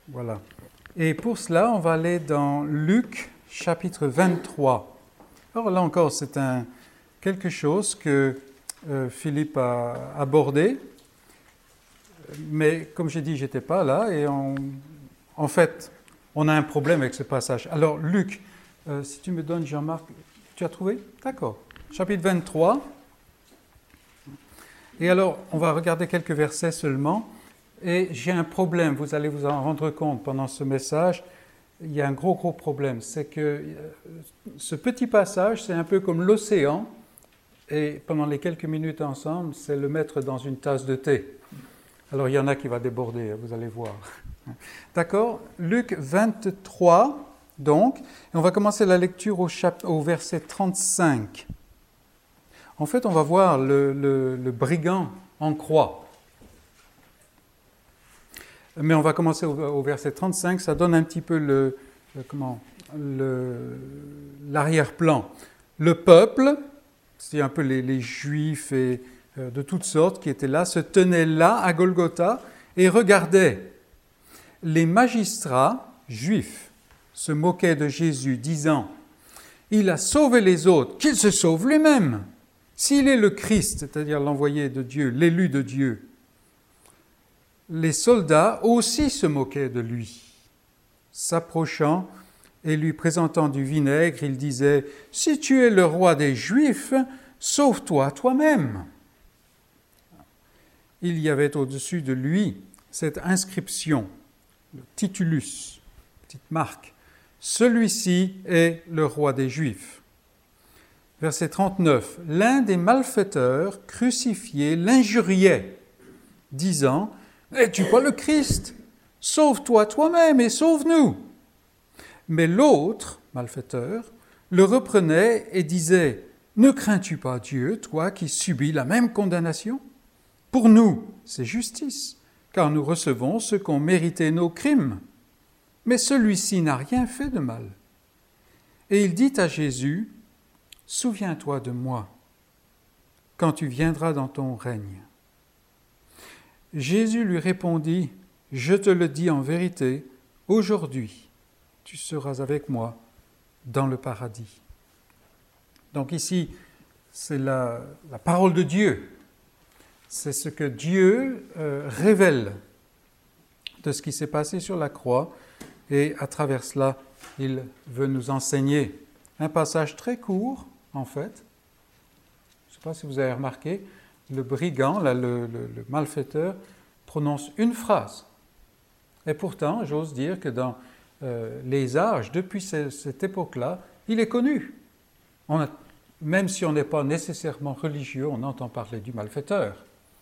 Voilà. Et pour cela, on va aller dans Luc, chapitre 23. Alors là encore, c'est quelque chose que Philippe a abordé. Mais comme j'ai dit, je n'étais pas là. Et en fait, on a un problème avec ce passage. Alors Luc, si tu me donnes, Jean-Marc, tu as trouvé? D'accord. Chapitre 23. Et alors, on va regarder quelques versets seulement. Et j'ai un problème, vous allez vous en rendre compte pendant ce message. Il y a un gros problème. C'est que ce petit passage, c'est un peu comme l'océan. Et pendant les quelques minutes ensemble, c'est le mettre dans une tasse de thé. Alors, il y en a qui va déborder, vous allez voir. D'accord? Luc 23, donc. Et on va commencer la lecture au verset 35. En fait, on va voir le brigand en croix. Mais on va commencer au verset 35. Ça donne un petit peu l'arrière-plan. Le peuple, c'est un peu les Juifs et de toutes sortes qui étaient là, se tenaient là à Golgotha et regardaient. Les magistrats juifs se moquaient de Jésus, disant « Il a sauvé les autres, qu'il se sauve lui-même. S'il est le Christ, c'est-à-dire l'envoyé de Dieu, l'élu de Dieu. » Les soldats aussi se moquaient de lui. S'approchant et lui présentant du vinaigre, il disait « Si tu es le roi des Juifs, sauve-toi toi-même. » Il y avait au-dessus de lui cette inscription, le titulus, petite marque. « Celui-ci est le roi des Juifs. » Verset 39. L'un des malfaiteurs crucifiés l'injuriait, disant « Es-tu pas le Christ? Sauve-toi toi-même et sauve-nous. » Mais l'autre, malfaiteur, le reprenait et disait « Ne crains-tu pas Dieu, toi qui subis la même condamnation? Pour nous, c'est justice, car nous recevons ce qu'ont mérité nos crimes. Mais celui-ci n'a rien fait de mal. » Et il dit à Jésus « Souviens-toi de moi, quand tu viendras dans ton règne. » Jésus lui répondit « Je te le dis en vérité, aujourd'hui, tu seras avec moi dans le paradis. » Donc ici, c'est la parole de Dieu. C'est ce que Dieu révèle de ce qui s'est passé sur la croix. Et à travers cela, il veut nous enseigner. Un passage très court, en fait. Je ne sais pas si vous avez remarqué, le brigand, là, le malfaiteur, prononce une phrase. Et pourtant, j'ose dire que dans les âges, depuis cette époque-là, il est connu. Même si on n'est pas nécessairement religieux, on entend parler du malfaiteur.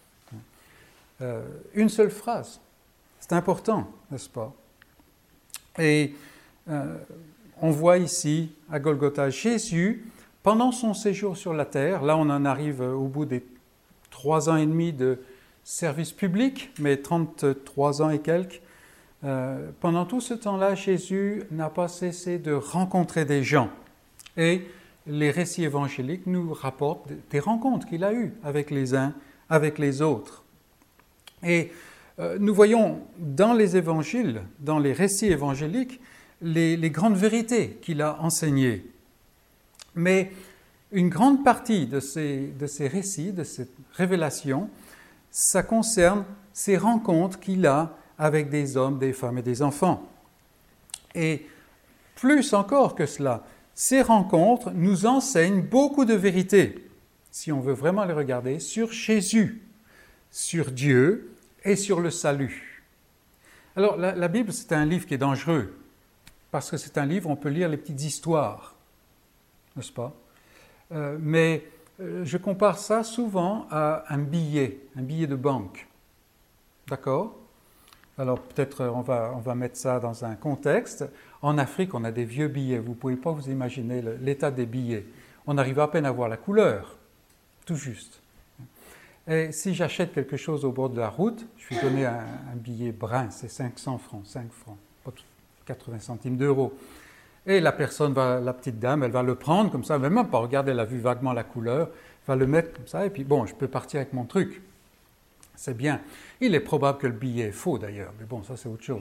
Une seule phrase. C'est important, n'est-ce pas? Et on voit ici, à Golgotha, Jésus, pendant son séjour sur la terre, là on en arrive au bout des 3 ans et demi de service public, mais 33 ans et quelques, pendant tout ce temps-là, Jésus n'a pas cessé de rencontrer des gens. Et les récits évangéliques nous rapportent des rencontres qu'il a eues avec les uns, avec les autres. Et nous voyons dans les évangiles, dans les récits évangéliques, les grandes vérités qu'il a enseignées. Mais une grande partie de ces récits, de cette révélation, ça concerne ces rencontres qu'il a avec des hommes, des femmes et des enfants. Et plus encore que cela, ces rencontres nous enseignent beaucoup de vérités, si on veut vraiment les regarder, sur Jésus, sur Dieu et sur le salut. Alors, la Bible, c'est un livre qui est dangereux, parce que c'est un livre où on peut lire les petites histoires, n'est-ce pas? Mais je compare ça souvent à un billet de banque. D'accord? Alors peut-être on va mettre ça dans un contexte. En Afrique, on a des vieux billets. Vous ne pouvez pas vous imaginer l'état des billets. On arrive à peine à voir la couleur, tout juste. Et si j'achète quelque chose au bord de la route, je vais donner un billet brun, c'est 500 francs, 5 francs, pas 80 centimes d'euros. Et la petite dame, elle va le prendre comme ça, elle ne va même pas regarder, elle a vu vaguement la couleur, va le mettre comme ça, et puis bon, je peux partir avec mon truc. C'est bien. Il est probable que le billet est faux d'ailleurs, mais bon, ça c'est autre chose.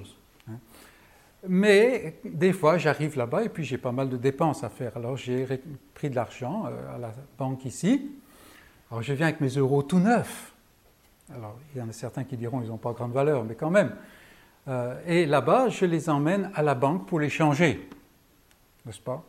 Mais des fois, j'arrive là-bas et puis j'ai pas mal de dépenses à faire. Alors j'ai pris de l'argent à la banque ici. Alors je viens avec mes euros tout neufs. Alors il y en a certains qui diront qu'ils n'ont pas grande valeur, mais quand même. Et là-bas, je les emmène à la banque pour les changer, n'est-ce pas?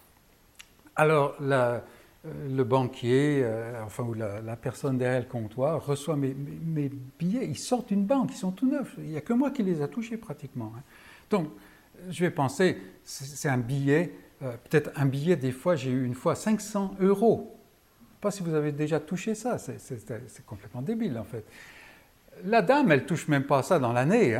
Alors le banquier, ou la personne derrière le comptoir reçoit mes billets. Ils sortent d'une banque, ils sont tout neufs. Il n'y a que moi qui les a touchés pratiquement. Donc, je vais penser, c'est un billet, peut-être un billet, des fois, j'ai eu une fois 500 euros. Je ne sais pas si vous avez déjà touché ça, c'est complètement débile en fait. La dame, elle ne touche même pas ça dans l'année.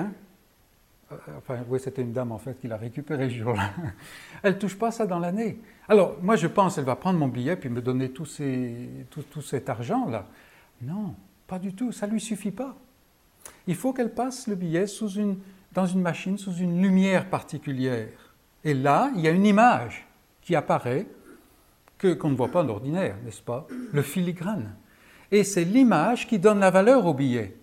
Oui, c'était une dame en fait qui l'a récupéré ce jour-là. Elle ne touche pas ça dans l'année. Alors, moi je pense, elle va prendre mon billet puis me donner tout cet argent-là. Non, pas du tout, ça ne lui suffit pas. Il faut qu'elle passe le billet dans une machine, sous une lumière particulière. Et là, il y a une image qui apparaît qu'on ne voit pas d'ordinaire, n'est-ce pas? Le filigrane. Et c'est l'image qui donne la valeur au billet.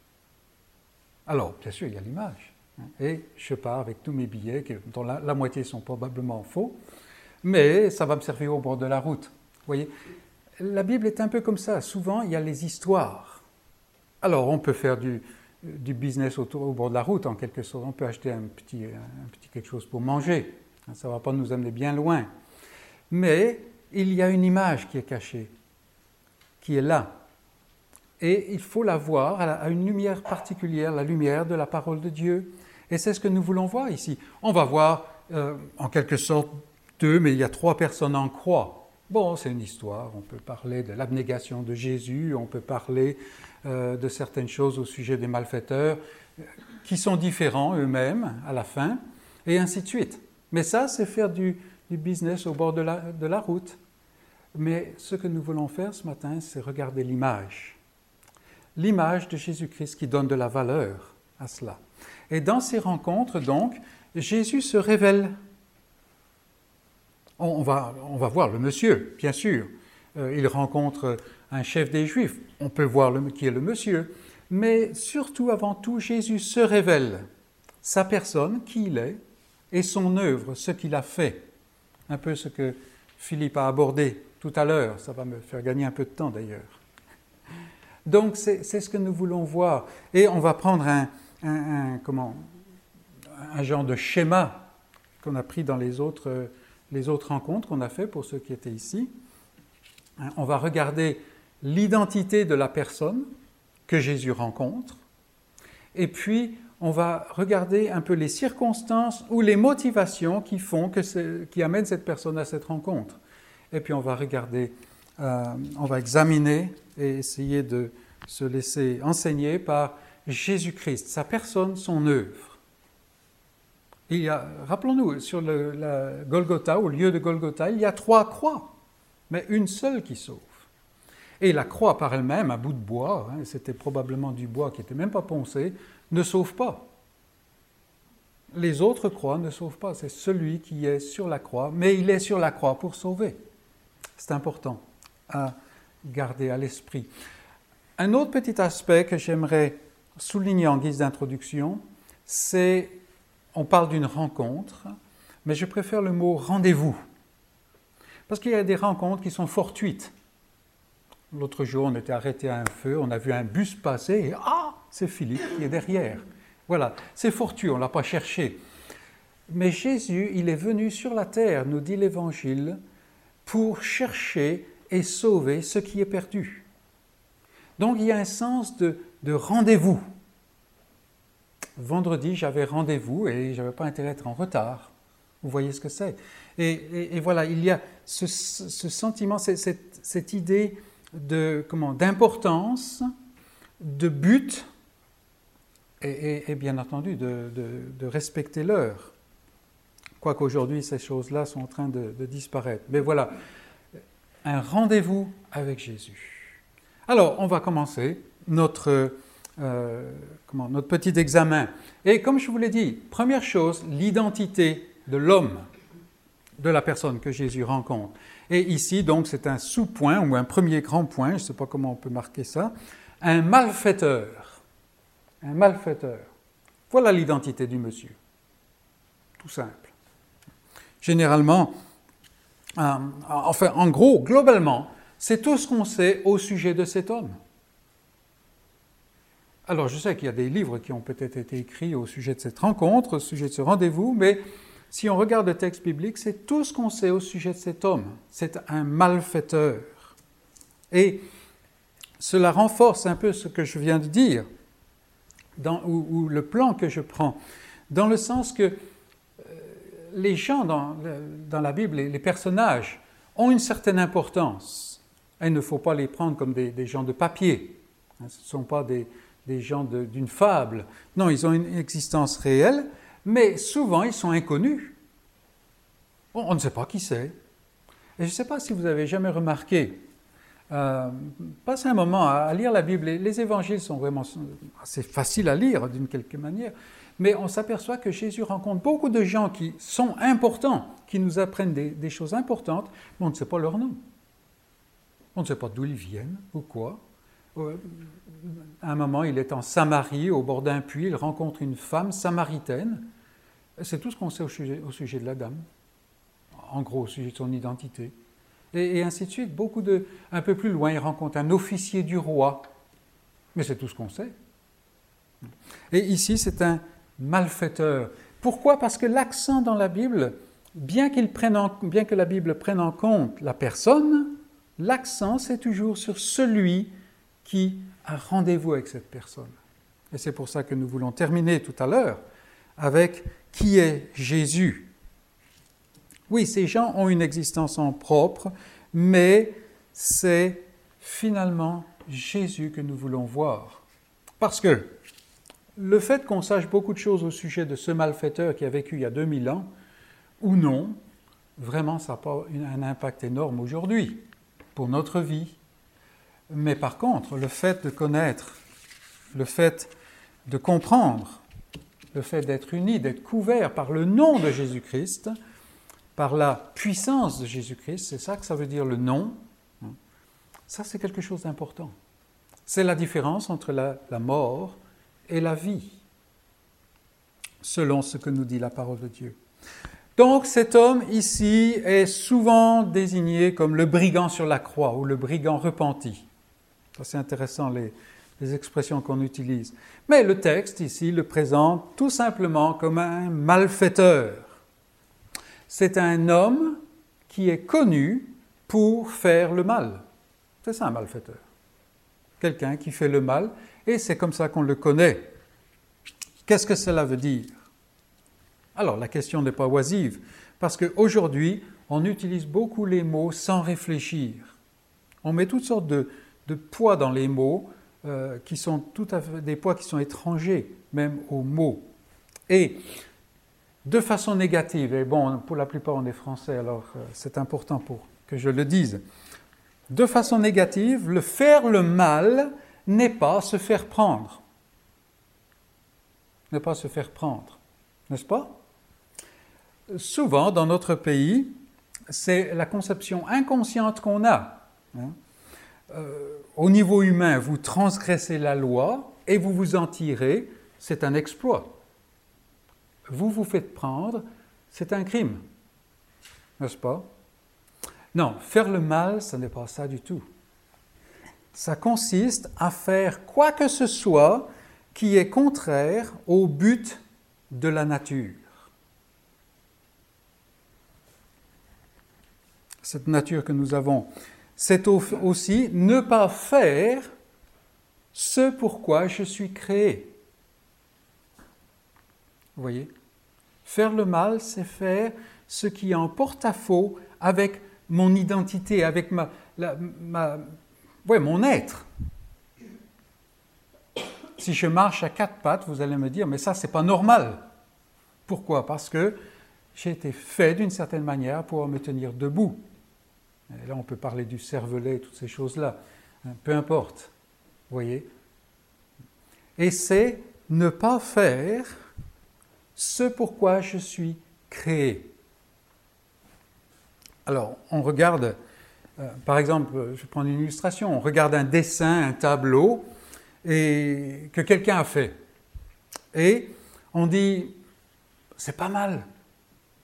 Alors, bien sûr, il y a l'image. Et je pars avec tous mes billets, dont la moitié sont probablement faux, mais ça va me servir au bord de la route. Vous voyez, la Bible est un peu comme ça. Souvent, il y a les histoires. Alors, on peut faire du business au bord de la route, en quelque sorte. On peut acheter un petit quelque chose pour manger. Ça ne va pas nous amener bien loin. Mais il y a une image qui est cachée, qui est là. Et il faut la voir à une lumière particulière, la lumière de la parole de Dieu. Et c'est ce que nous voulons voir ici. On va voir, en quelque sorte, mais il y a 3 personnes en croix. Bon, c'est une histoire. On peut parler de l'abnégation de Jésus, on peut parler de certaines choses au sujet des malfaiteurs, qui sont différents eux-mêmes à la fin, et ainsi de suite. Mais ça, c'est faire du business au bord de la route. Mais ce que nous voulons faire ce matin, c'est regarder l'image. L'image de Jésus-Christ qui donne de la valeur à cela. Et dans ces rencontres, donc, Jésus se révèle. On va voir le monsieur, bien sûr. Il rencontre un chef des Juifs. On peut voir qui est le monsieur. Mais surtout, avant tout, Jésus se révèle. Sa personne, qui il est, et son œuvre, ce qu'il a fait. Un peu ce que Philippe a abordé tout à l'heure. Ça va me faire gagner un peu de temps d'ailleurs. Donc, c'est ce que nous voulons voir. Et on va prendre un genre de schéma qu'on a pris dans les autres rencontres qu'on a fait pour ceux qui étaient ici. On va regarder l'identité de la personne que Jésus rencontre. Et puis, on va regarder un peu les circonstances ou les motivations qui amènent cette personne à cette rencontre. Et puis, on va examiner et essayer de se laisser enseigner par Jésus-Christ, sa personne, son œuvre. Rappelons-nous, sur la Golgotha, au lieu de Golgotha, il y a 3 croix, mais une seule qui sauve. Et la croix par elle-même, un bout de bois, c'était probablement du bois qui n'était même pas poncé, ne sauve pas. Les autres croix ne sauvent pas, c'est celui qui est sur la croix, mais il est sur la croix pour sauver. C'est important à garder à l'esprit. Un autre petit aspect que j'aimerais souligner en guise d'introduction, c'est, on parle d'une rencontre, mais je préfère le mot rendez-vous. Parce qu'il y a des rencontres qui sont fortuites. L'autre jour, on était arrêté à un feu, on a vu un bus passer et c'est Philippe qui est derrière. Voilà, c'est fortuit, on ne l'a pas cherché. Mais Jésus, il est venu sur la terre, nous dit l'Évangile, pour chercher et sauver ce qui est perdu. Donc il y a un sens de rendez-vous. Vendredi, j'avais rendez-vous et je n'avais pas intérêt à être en retard. Vous voyez ce que c'est. Et voilà, il y a ce sentiment, cette idée d'importance, de but, et bien entendu de respecter l'heure. Quoique aujourd'hui, ces choses-là sont en train de disparaître. Mais voilà, un rendez-vous avec Jésus. Alors, on va commencer notre petit examen. Et comme je vous l'ai dit, première chose, l'identité de l'homme, de la personne que Jésus rencontre. Et ici, donc, c'est un sous-point ou un premier grand point, je ne sais pas comment on peut marquer ça, un malfaiteur. Un malfaiteur. Voilà l'identité du monsieur. tout simple. Généralement, en gros, globalement, c'est tout ce qu'on sait au sujet de cet homme. Alors, je sais qu'il y a des livres qui ont peut-être été écrits au sujet de cette rencontre, au sujet de ce rendez-vous, mais si on regarde le texte biblique, c'est tout ce qu'on sait au sujet de cet homme. C'est un malfaiteur. Et cela renforce un peu ce que je viens de dire, ou le plan que je prends, dans le sens que les gens dans la Bible, les personnages, ont une certaine importance. Il ne faut pas les prendre comme des gens de papier. Ce ne sont pas des gens d'une fable. Non, ils ont une existence réelle, mais souvent ils sont inconnus. On ne sait pas qui c'est. Et je ne sais pas si vous avez jamais remarqué, passez un moment à lire la Bible. Les évangiles sont vraiment assez faciles à lire d'une quelque manière, mais on s'aperçoit que Jésus rencontre beaucoup de gens qui sont importants, qui nous apprennent des choses importantes, mais on ne sait pas leur nom. On ne sait pas d'où ils viennent ou quoi. À un moment, il est en Samarie, au bord d'un puits, il rencontre une femme samaritaine. C'est tout ce qu'on sait au sujet de la dame, en gros, au sujet de son identité. Et ainsi de suite. Un peu plus loin, il rencontre un officier du roi. Mais c'est tout ce qu'on sait. Et ici, c'est un malfaiteur. Pourquoi ? Parce que l'accent dans la Bible, bien que la Bible prenne en compte la personne, l'accent, c'est toujours sur celui qui a rendez-vous avec cette personne. Et c'est pour ça que nous voulons terminer tout à l'heure avec « Qui est Jésus ?» Oui, ces gens ont une existence en propre, mais c'est finalement Jésus que nous voulons voir. Parce que le fait qu'on sache beaucoup de choses au sujet de ce malfaiteur qui a vécu il y a 2000 ans, ou non, vraiment ça n'a pas un impact énorme aujourd'hui pour notre vie. Mais par contre, le fait de connaître, le fait de comprendre, le fait d'être unis, d'être couverts par le nom de Jésus-Christ, par la puissance de Jésus-Christ, c'est ça que ça veut dire le nom, ça c'est quelque chose d'important. C'est la différence entre la mort et la vie, selon ce que nous dit la parole de Dieu. Donc cet homme ici est souvent désigné comme le brigand sur la croix ou le brigand repenti. Ça, c'est intéressant les expressions qu'on utilise. Mais le texte ici le présente tout simplement comme un malfaiteur. C'est un homme qui est connu pour faire le mal. C'est ça un malfaiteur. Quelqu'un qui fait le mal, et c'est comme ça qu'on le connaît. Qu'est-ce que cela veut dire ? Alors, la question n'est pas oisive, parce qu'aujourd'hui, on utilise beaucoup les mots sans réfléchir. On met toutes sortes de poids dans les mots, qui sont tout à fait des poids qui sont étrangers, même aux mots. Et de façon négative, et bon, pour la plupart on est français, alors c'est important pour que je le dise. De façon négative, le faire le mal n'est pas se faire prendre. Ne pas se faire prendre, n'est-ce pas ? Souvent, dans notre pays, c'est la conception inconsciente qu'on a. Au niveau humain, vous transgressez la loi et vous vous en tirez, c'est un exploit. Vous vous faites prendre, c'est un crime, n'est-ce pas ? Non, faire le mal, ce n'est pas ça du tout. Ça consiste à faire quoi que ce soit qui est contraire au but de la nature. Cette nature que nous avons, c'est aussi ne pas faire ce pourquoi je suis créé. Vous voyez ? Faire le mal, c'est faire ce qui est en porte-à-faux avec mon identité, avec mon être. Si je marche à quatre pattes, vous allez me dire, mais ça, c'est pas normal. Pourquoi ? Parce que j'ai été fait d'une certaine manière pour me tenir debout. Et là, on peut parler du cervelet, toutes ces choses-là. Peu importe. Vous voyez ? Et c'est ne pas faire ce pourquoi je suis créé. Alors, on regarde, par exemple, je vais prendre une illustration, on regarde un dessin, un tableau, et que quelqu'un a fait. Et on dit, c'est pas mal,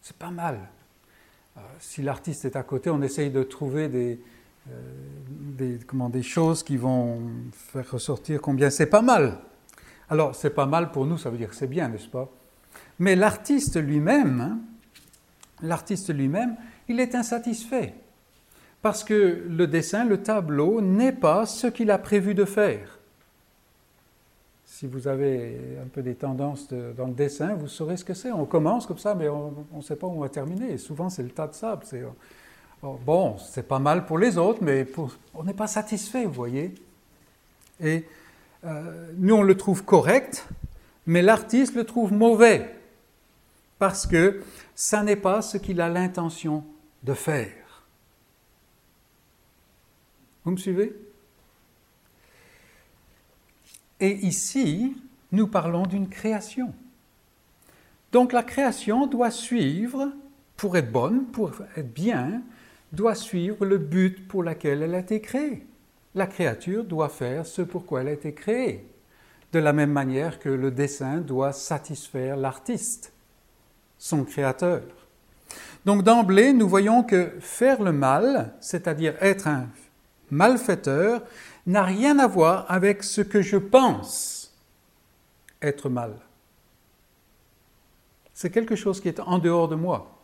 c'est pas mal. Si l'artiste est à côté, on essaye de trouver des choses qui vont faire ressortir combien c'est pas mal. Alors, c'est pas mal pour nous, ça veut dire que c'est bien, n'est-ce pas? Mais l'artiste lui-même, il est insatisfait. Parce que le dessin, le tableau, n'est pas ce qu'il a prévu de faire. Si vous avez un peu des tendances dans le dessin, vous saurez ce que c'est. On commence comme ça, mais on ne sait pas où on va terminer. Et souvent, c'est le tas de sable. Bon, c'est pas mal pour les autres, mais on n'est pas satisfait, vous voyez. Et nous, on le trouve correct, mais l'artiste le trouve mauvais. Parce que ça n'est pas ce qu'il a l'intention de faire. Vous me suivez? Et ici, nous parlons d'une création. Donc la création doit suivre, pour être bonne, pour être bien, doit suivre le but pour lequel elle a été créée. La créature doit faire ce pourquoi elle a été créée, de la même manière que le dessin doit satisfaire l'artiste, son créateur. Donc d'emblée, nous voyons que faire le mal, c'est-à-dire être un malfaiteur, n'a rien à voir avec ce que je pense être mal. C'est quelque chose qui est en dehors de moi.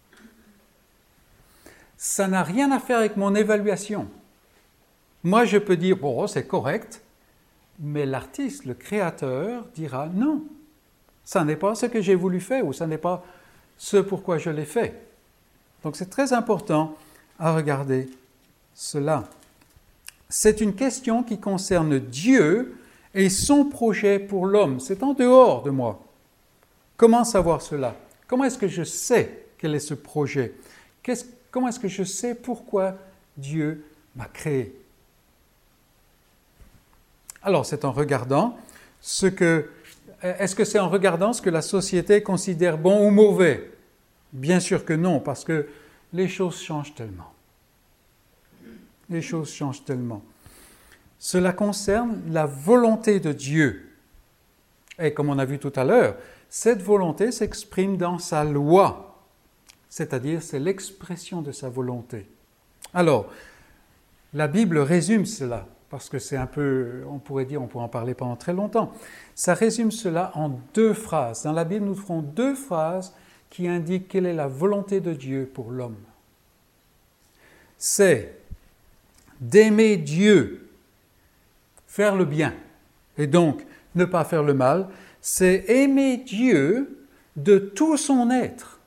Ça n'a rien à faire avec mon évaluation. Moi, je peux dire, bon, c'est correct, mais l'artiste, le créateur, dira non. Ça n'est pas ce que j'ai voulu faire ou ça n'est pas ce pourquoi je l'ai fait. Donc c'est très important à regarder cela. C'est une question qui concerne Dieu et son projet pour l'homme. C'est en dehors de moi. Comment savoir cela? Comment est-ce que je sais quel est ce projet? Comment est-ce que je sais pourquoi Dieu m'a créé? Alors, c'est en regardant est-ce que c'est en regardant ce que la société considère bon ou mauvais? Bien sûr que non, parce que les choses changent tellement. Les choses changent tellement. Cela concerne la volonté de Dieu. Et comme on a vu tout à l'heure, cette volonté s'exprime dans sa loi, c'est-à-dire c'est l'expression de sa volonté. Alors, la Bible résume cela, parce que c'est un peu, on pourrait en parler pendant très longtemps. Ça résume cela en 2 phrases. Dans la Bible, nous ferons 2 phrases qui indiquent quelle est la volonté de Dieu pour l'homme. C'est d'aimer Dieu, faire le bien, et donc ne pas faire le mal, c'est aimer Dieu de tout son être,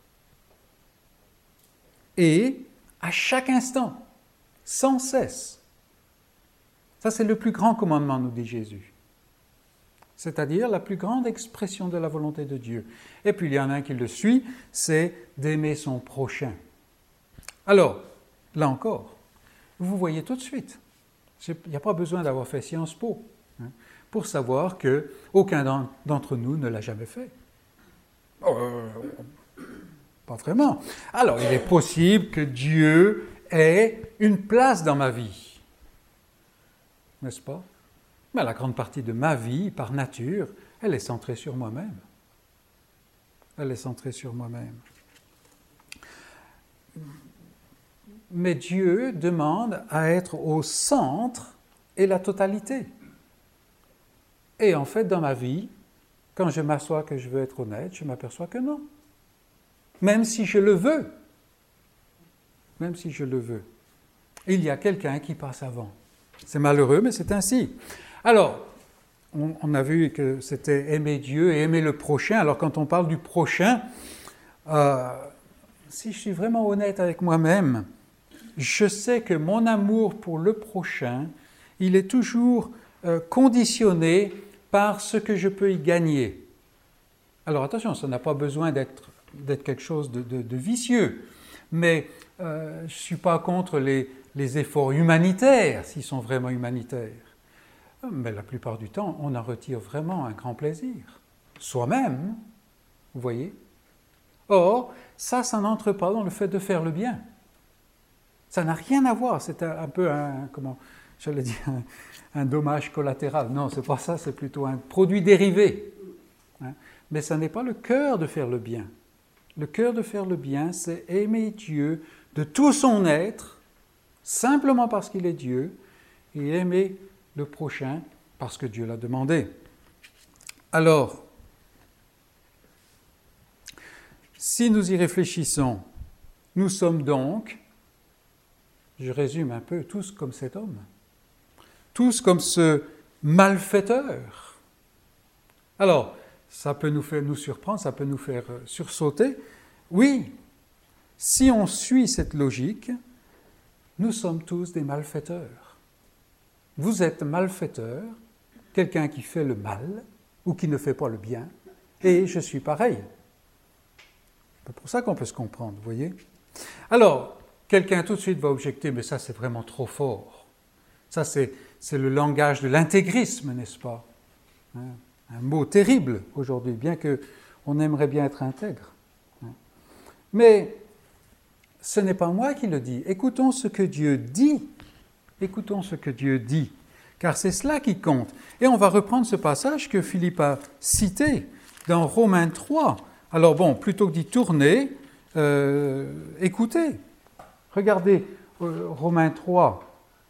et à chaque instant, sans cesse. Ça, c'est le plus grand commandement, nous dit Jésus. C'est-à-dire la plus grande expression de la volonté de Dieu. Et puis il y en a un qui le suit, c'est d'aimer son prochain. Alors, là encore, vous voyez tout de suite, il n'y a pas besoin d'avoir fait Sciences Po pour savoir qu'aucun d'entre nous ne l'a jamais fait. Pas vraiment. Alors, il est possible que Dieu ait une place dans ma vie, n'est-ce pas? Mais la grande partie de ma vie, par nature, elle est centrée sur moi-même. Elle est centrée sur moi-même. Mais Dieu demande à être au centre et la totalité. Et en fait, dans ma vie, quand je m'assois que je veux être honnête, je m'aperçois que non. Même si je le veux. Même si je le veux. Il y a quelqu'un qui passe avant. C'est malheureux, mais c'est ainsi. Alors, on a vu que c'était aimer Dieu et aimer le prochain. Alors, quand on parle du prochain, si je suis vraiment honnête avec moi-même, je sais que mon amour pour le prochain, il est toujours conditionné par ce que je peux y gagner. Alors attention, ça n'a pas besoin d'être quelque chose de vicieux, mais je ne suis pas contre les efforts humanitaires, s'ils sont vraiment humanitaires. Mais la plupart du temps, on en retire vraiment un grand plaisir. Soi-même, vous voyez. Or, ça n'entre pas dans le fait de faire le bien. Ça n'a rien à voir, c'est un peu un dommage collatéral. Non, c'est pas ça, c'est plutôt un produit dérivé. Mais ça n'est pas le cœur de faire le bien. le cœur de faire le bien, c'est aimer Dieu de tout son être, simplement parce qu'il est Dieu, et aimer le prochain parce que Dieu l'a demandé. Alors, si nous y réfléchissons, nous sommes donc, je résume un peu, tous comme cet homme, tous comme ce malfaiteur. Alors, ça peut nous surprendre, ça peut nous faire sursauter. Oui, si on suit cette logique, nous sommes tous des malfaiteurs. Vous êtes malfaiteur, quelqu'un qui fait le mal ou qui ne fait pas le bien, et je suis pareil. C'est pour ça qu'on peut se comprendre, vous voyez. Alors, quelqu'un tout de suite va objecter, mais ça c'est vraiment trop fort. Ça c'est le langage de l'intégrisme, n'est-ce pas? Un mot terrible aujourd'hui, bien qu'on aimerait bien être intègre. Mais ce n'est pas moi qui le dis. Écoutons ce que Dieu dit. Écoutons ce que Dieu dit, car c'est cela qui compte. Et on va reprendre ce passage que Philippe a cité dans Romains 3. Alors bon, plutôt que d'y tourner, écoutez. Regardez Romains 3.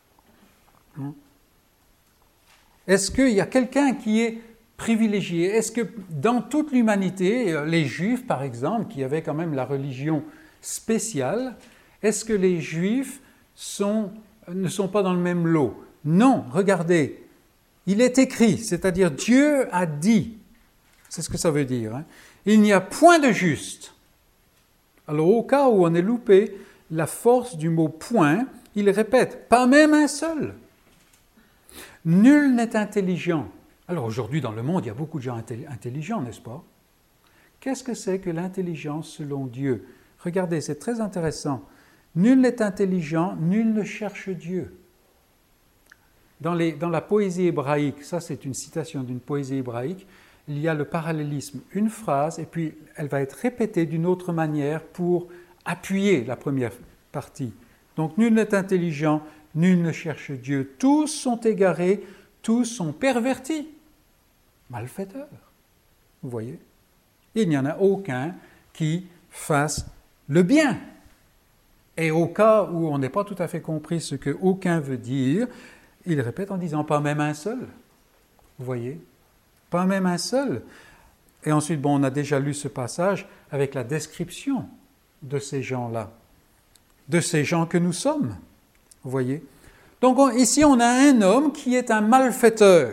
Est-ce qu'il y a quelqu'un qui est privilégié? Est-ce que dans toute l'humanité, les Juifs par exemple, qui avaient quand même la religion spéciale, est-ce que les Juifs ne sont pas dans le même lot? Non, regardez, il est écrit, c'est-à-dire Dieu a dit, c'est ce que ça veut dire, hein, il n'y a point de juste. Alors au cas où on ait loupé la force du mot point, il répète, pas même un seul. Nul n'est intelligent. Alors aujourd'hui dans le monde, il y a beaucoup de gens intelligents, n'est-ce pas? Qu'est-ce que c'est que l'intelligence selon Dieu? Regardez, c'est très intéressant. Nul n'est intelligent, nul ne cherche Dieu. Dans la poésie hébraïque, ça c'est une citation d'une poésie hébraïque, il y a le parallélisme, une phrase, et puis elle va être répétée d'une autre manière pour appuyer la première partie. Donc nul n'est intelligent, nul ne cherche Dieu, tous sont égarés, tous sont pervertis, malfaiteurs. Vous voyez? Il n'y en a aucun qui fasse le bien. Et au cas où on n'ait pas tout à fait compris ce que aucun veut dire, il répète en disant pas même un seul. Vous voyez? Pas même un seul. Et ensuite, on a déjà lu ce passage avec la description de ces gens-là, de ces gens que nous sommes. Vous voyez? Donc ici, on a un homme qui est un malfaiteur.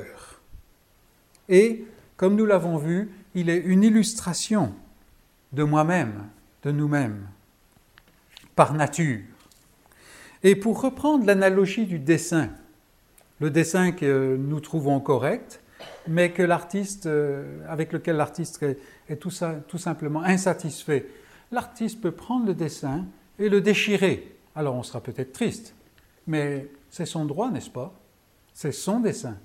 Et, comme nous l'avons vu, il est une illustration de moi-même, de nous-mêmes, par nature. Et pour reprendre l'analogie du dessin, le dessin que nous trouvons correct, mais que avec lequel l'artiste est tout simplement insatisfait, l'artiste peut prendre le dessin et le déchirer. Alors on sera peut-être triste, mais c'est son droit, n'est-ce pas? C'est son dessin.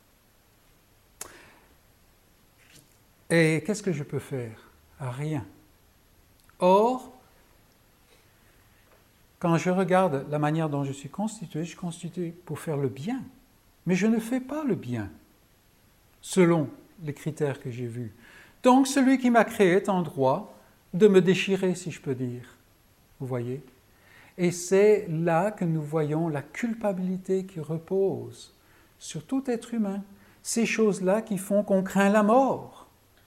Et qu'est-ce que je peux faire? Rien. Or, quand je regarde la manière dont je suis constitué pour faire le bien. Mais je ne fais pas le bien, selon les critères que j'ai vus. Donc, celui qui m'a créé est en droit de me déchirer, si je peux dire. Vous voyez? Et c'est là que nous voyons la culpabilité qui repose sur tout être humain. Ces choses-là qui font qu'on craint la mort.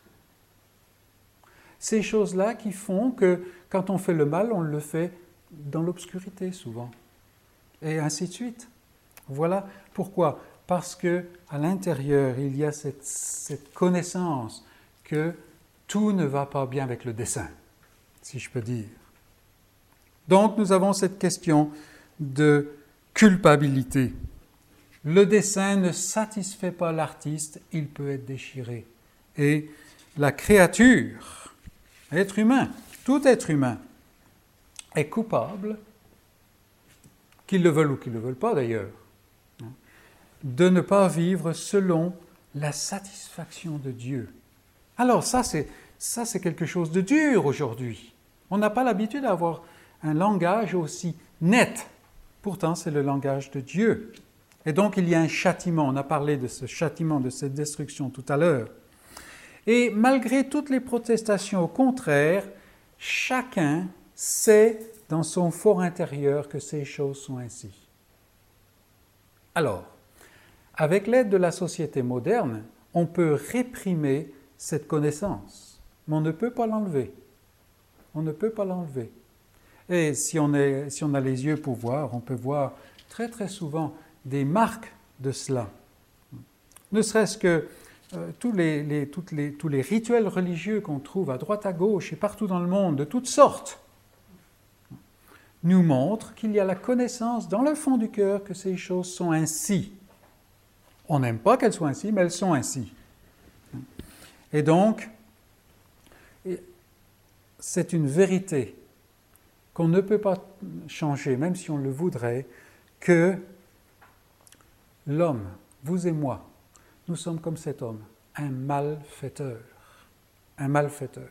Ces choses-là qui font que, quand on fait le mal, on le fait dans l'obscurité souvent, et ainsi de suite. Voilà pourquoi. Parce qu'à l'intérieur, il y a cette connaissance que tout ne va pas bien avec le dessin, si je peux dire. Donc, nous avons cette question de culpabilité. Le dessin ne satisfait pas l'artiste, il peut être déchiré. Et la créature, l'être humain, tout être humain, est coupable, qu'ils le veulent ou qu'ils ne le veulent pas d'ailleurs, de ne pas vivre selon la satisfaction de Dieu. Alors ça c'est quelque chose de dur aujourd'hui. On n'a pas l'habitude d'avoir un langage aussi net. Pourtant, c'est le langage de Dieu. Et donc, il y a un châtiment. On a parlé de ce châtiment, de cette destruction tout à l'heure. Et malgré toutes les protestations au contraire, chacun sait dans son fort intérieur que ces choses sont ainsi. Alors, avec l'aide de la société moderne, on peut réprimer cette connaissance, mais on ne peut pas l'enlever. On ne peut pas l'enlever. Et si on a les yeux pour voir, on peut voir très très souvent des marques de cela. Ne serait-ce que tous les rituels religieux qu'on trouve à droite à gauche et partout dans le monde, de toutes sortes, nous montrent qu'il y a la connaissance dans le fond du cœur que ces choses sont ainsi. On n'aime pas qu'elles soient ainsi, mais elles sont ainsi. Et donc, c'est une vérité qu'on ne peut pas changer, même si on le voudrait, que l'homme, vous et moi, nous sommes comme cet homme, un malfaiteur. Un malfaiteur.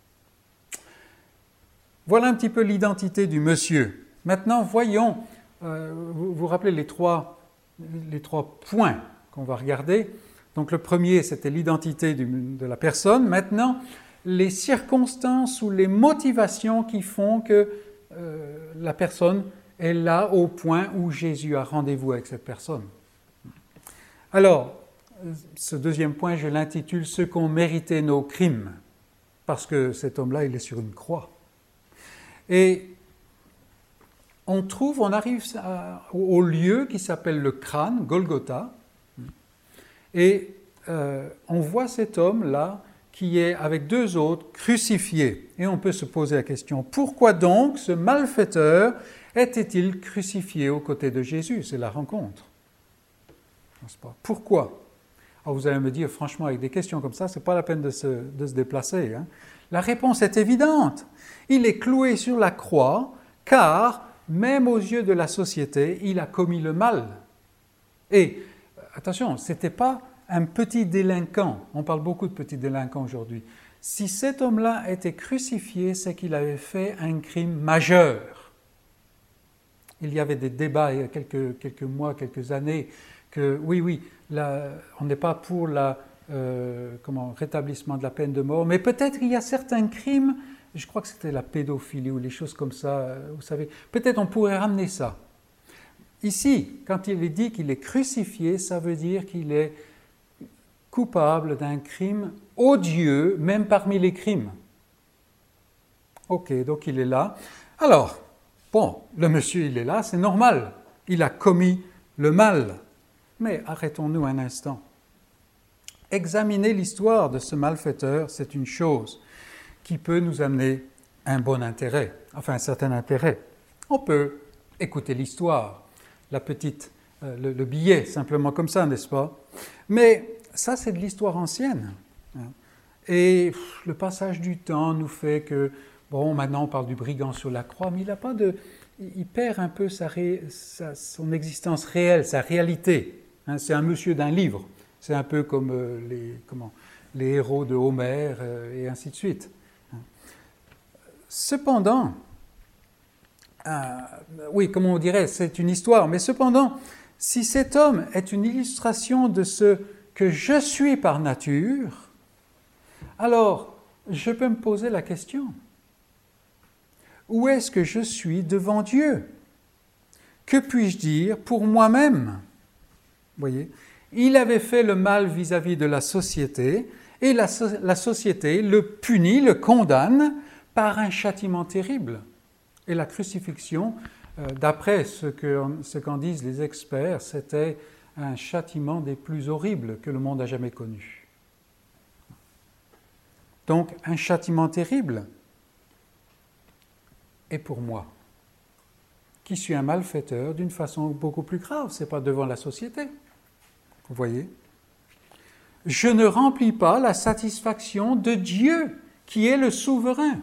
Voilà un petit peu l'identité du monsieur. Maintenant, voyons, vous vous rappelez les trois points qu'on va regarder. Donc le premier, c'était l'identité de la personne. Maintenant, les circonstances ou les motivations qui font que la personne est là au point où Jésus a rendez-vous avec cette personne. Alors, ce deuxième point, je l'intitule « Ceux qu'ont mérité nos crimes », parce que cet homme-là, il est sur une croix. Et on arrive au lieu qui s'appelle le crâne, Golgotha, et on voit cet homme-là qui est avec deux autres crucifiés. Et on peut se poser la question, pourquoi donc ce malfaiteur était-il crucifié aux côtés de Jésus? C'est la rencontre. N'est-ce pas? Pourquoi? Alors vous allez me dire, franchement, avec des questions comme ça, ce n'est pas la peine de se déplacer. Hein? La réponse est évidente. Il est cloué sur la croix, car, même aux yeux de la société, il a commis le mal. Et, attention, ce n'était pas un petit délinquant. On parle beaucoup de petits délinquants aujourd'hui. Si cet homme-là était crucifié, c'est qu'il avait fait un crime majeur. Il y avait des débats il y a quelques mois, quelques années, que oui, on n'est pas pour rétablissement de la peine de mort, mais peut-être il y a certains crimes, je crois que c'était la pédophilie ou les choses comme ça, vous savez, peut-être on pourrait ramener ça. Ici, quand il est dit qu'il est crucifié, ça veut dire qu'il est coupable d'un crime odieux, même parmi les crimes. Ok, donc il est là. Alors, bon, le monsieur il est là, c'est normal, il a commis le mal. Mais arrêtons-nous un instant. Examiner l'histoire de ce malfaiteur, c'est une chose qui peut nous amener un bon intérêt, enfin un certain intérêt. On peut écouter l'histoire, le billet, simplement comme ça, n'est-ce pas? Mais ça, c'est de l'histoire ancienne. Et le passage du temps nous fait que, bon, maintenant on parle du brigand sur la croix, mais il perd un peu son existence réelle, sa réalité. C'est un monsieur d'un livre. C'est un peu comme les héros de Homère et ainsi de suite. Cependant, oui, comme on dirait, c'est une histoire, mais cependant, si cet homme est une illustration de ce que je suis par nature, alors je peux me poser la question, où est-ce que je suis devant Dieu? Que puis-je dire pour moi-même? Voyez, il avait fait le mal vis-à-vis de la société et la société le punit, le condamne par un châtiment terrible. Et la crucifixion, d'après ce qu'en disent les experts, c'était un châtiment des plus horribles que le monde a jamais connu. Donc, un châtiment terrible. Et pour moi, qui suis un malfaiteur, d'une façon beaucoup plus grave, ce n'est pas devant la société. Vous voyez? Je ne remplis pas la satisfaction de Dieu, qui est le souverain.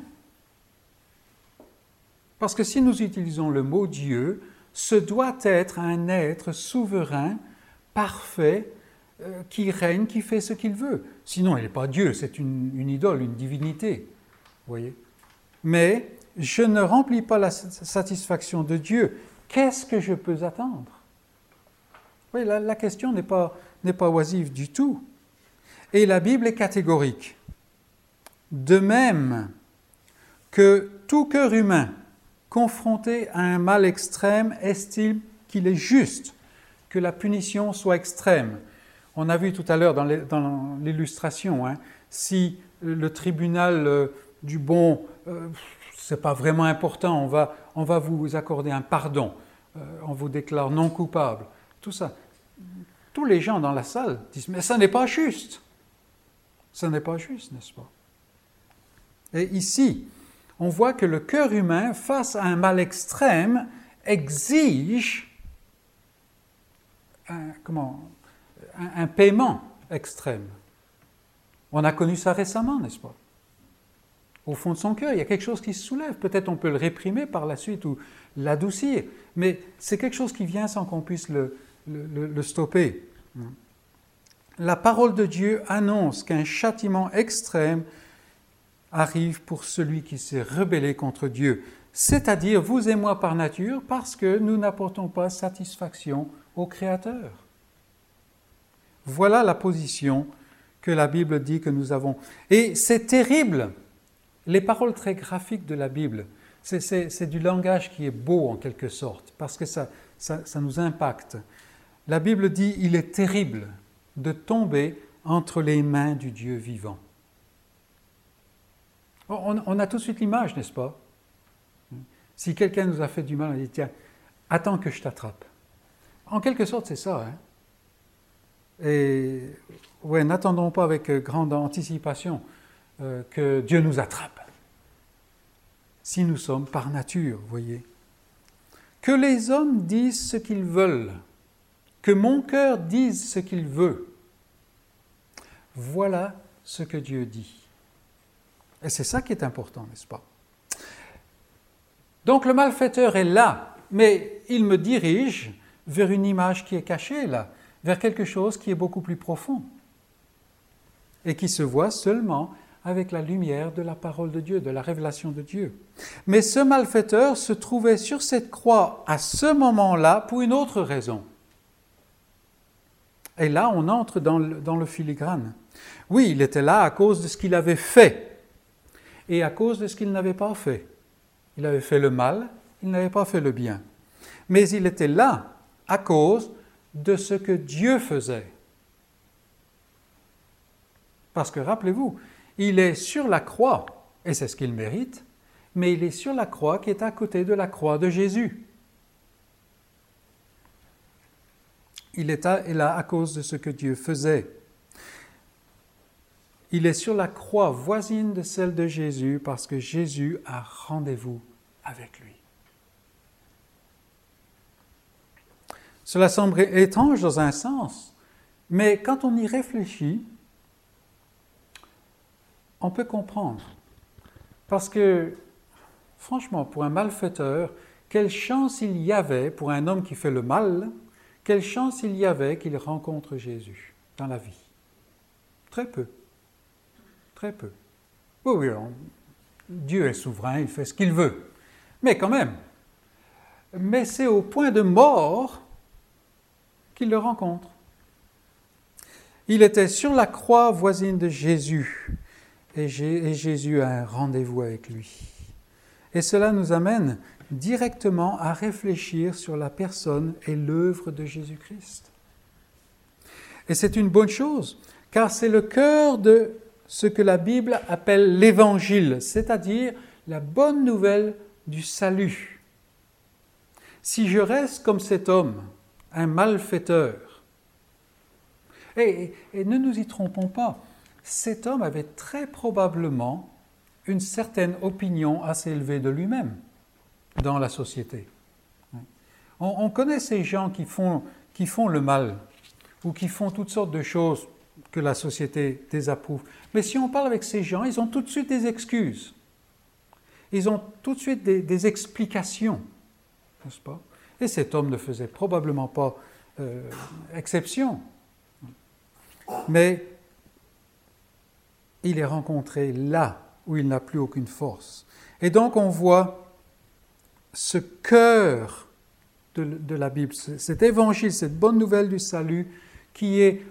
Parce que si nous utilisons le mot Dieu, ce doit être un être souverain, parfait, qui règne, qui fait ce qu'il veut. Sinon, il n'est pas Dieu, c'est une idole, une divinité. Vous voyez? Mais je ne remplis pas la satisfaction de Dieu. Qu'est-ce que je peux attendre? Oui, la question n'est pas oisive du tout. Et la Bible est catégorique. De même que tout cœur humain confronté à un mal extrême estime qu'il est juste que la punition soit extrême. On a vu tout à l'heure dans l'illustration, si le tribunal du bon, c'est pas vraiment important, on va vous accorder un pardon, on vous déclare non coupable, tout ça. Tous les gens dans la salle disent « mais ça n'est pas juste ». Ça n'est pas juste, n'est-ce pas? Et ici, on voit que le cœur humain, face à un mal extrême, exige un paiement extrême. On a connu ça récemment, n'est-ce pas? Au fond de son cœur, il y a quelque chose qui se soulève. Peut-être on peut le réprimer par la suite ou l'adoucir, mais c'est quelque chose qui vient sans qu'on puisse le stopper. La parole de Dieu annonce qu'un châtiment extrême arrive pour celui qui s'est rebellé contre Dieu, c'est-à-dire vous et moi par nature, parce que nous n'apportons pas satisfaction au Créateur. Voilà la position que la Bible dit que nous avons. Et c'est terrible, les paroles très graphiques de la Bible, c'est du langage qui est beau en quelque sorte, parce que ça nous impacte. La Bible dit « il est terrible de tomber entre les mains du Dieu vivant ». On a tout de suite l'image, n'est-ce pas? Si quelqu'un nous a fait du mal, on dit « tiens, attends que je t'attrape ». En quelque sorte, c'est ça. Et ouais, n'attendons pas avec grande anticipation que Dieu nous attrape. Si nous sommes par nature, voyez. Que les hommes disent ce qu'ils veulent, que mon cœur dise ce qu'il veut. Voilà ce que Dieu dit. Et c'est ça qui est important, n'est-ce pas? Donc le malfaiteur est là, mais il me dirige vers une image qui est cachée là, vers quelque chose qui est beaucoup plus profond et qui se voit seulement avec la lumière de la parole de Dieu, de la révélation de Dieu. Mais ce malfaiteur se trouvait sur cette croix à ce moment-là pour une autre raison. Et là, on entre dans le filigrane. Oui, il était là à cause de ce qu'il avait fait et à cause de ce qu'il n'avait pas fait. Il avait fait le mal, il n'avait pas fait le bien. Mais il était là à cause de ce que Dieu faisait. Parce que rappelez-vous, il est sur la croix, et c'est ce qu'il mérite, mais il est sur la croix qui est à côté de la croix de Jésus. Il est là à cause de ce que Dieu faisait. Il est sur la croix voisine de celle de Jésus parce que Jésus a rendez-vous avec lui. Cela semble étrange dans un sens, mais quand on y réfléchit, on peut comprendre. Parce que, franchement, pour un malfaiteur, quelle chance il y avait, pour un homme qui fait le mal, quelle chance il y avait qu'il rencontre Jésus dans la vie? Très peu. Très peu. Oui, Dieu est souverain, il fait ce qu'il veut. Mais quand même. Mais c'est au point de mort qu'il le rencontre. Il était sur la croix voisine de Jésus et Jésus a un rendez-vous avec lui. Et cela nous amène directement à réfléchir sur la personne et l'œuvre de Jésus-Christ. Et c'est une bonne chose, car c'est le cœur de ce que la Bible appelle l'Évangile, c'est-à-dire la bonne nouvelle du salut. Si je reste comme cet homme, un malfaiteur, et ne nous y trompons pas, cet homme avait très probablement une certaine opinion assez élevée de lui-même dans la société. On connaît ces gens qui font le mal ou qui font toutes sortes de choses que la société désapprouve. Mais si on parle avec ces gens, ils ont tout de suite des excuses. Ils ont tout de suite des explications, n'est-ce pas? Et cet homme ne faisait probablement pas exception. Mais il est rencontré là où il n'a plus aucune force. Et donc on voit ce cœur de la Bible, cet évangile, cette bonne nouvelle du salut qui est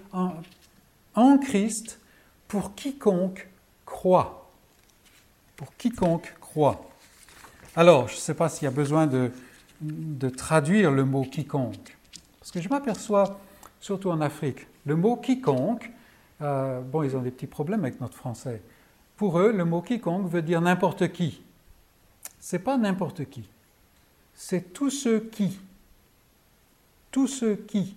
en Christ pour quiconque croit. Pour quiconque croit. croix. Alors, je ne sais pas s'il y a besoin de traduire le mot quiconque, parce que je m'aperçois, surtout en Afrique, le mot quiconque, ils ont des petits problèmes avec notre français. Pour eux, le mot quiconque veut dire n'importe qui. Ce n'est pas n'importe qui, c'est tous ceux qui. Tous ceux qui.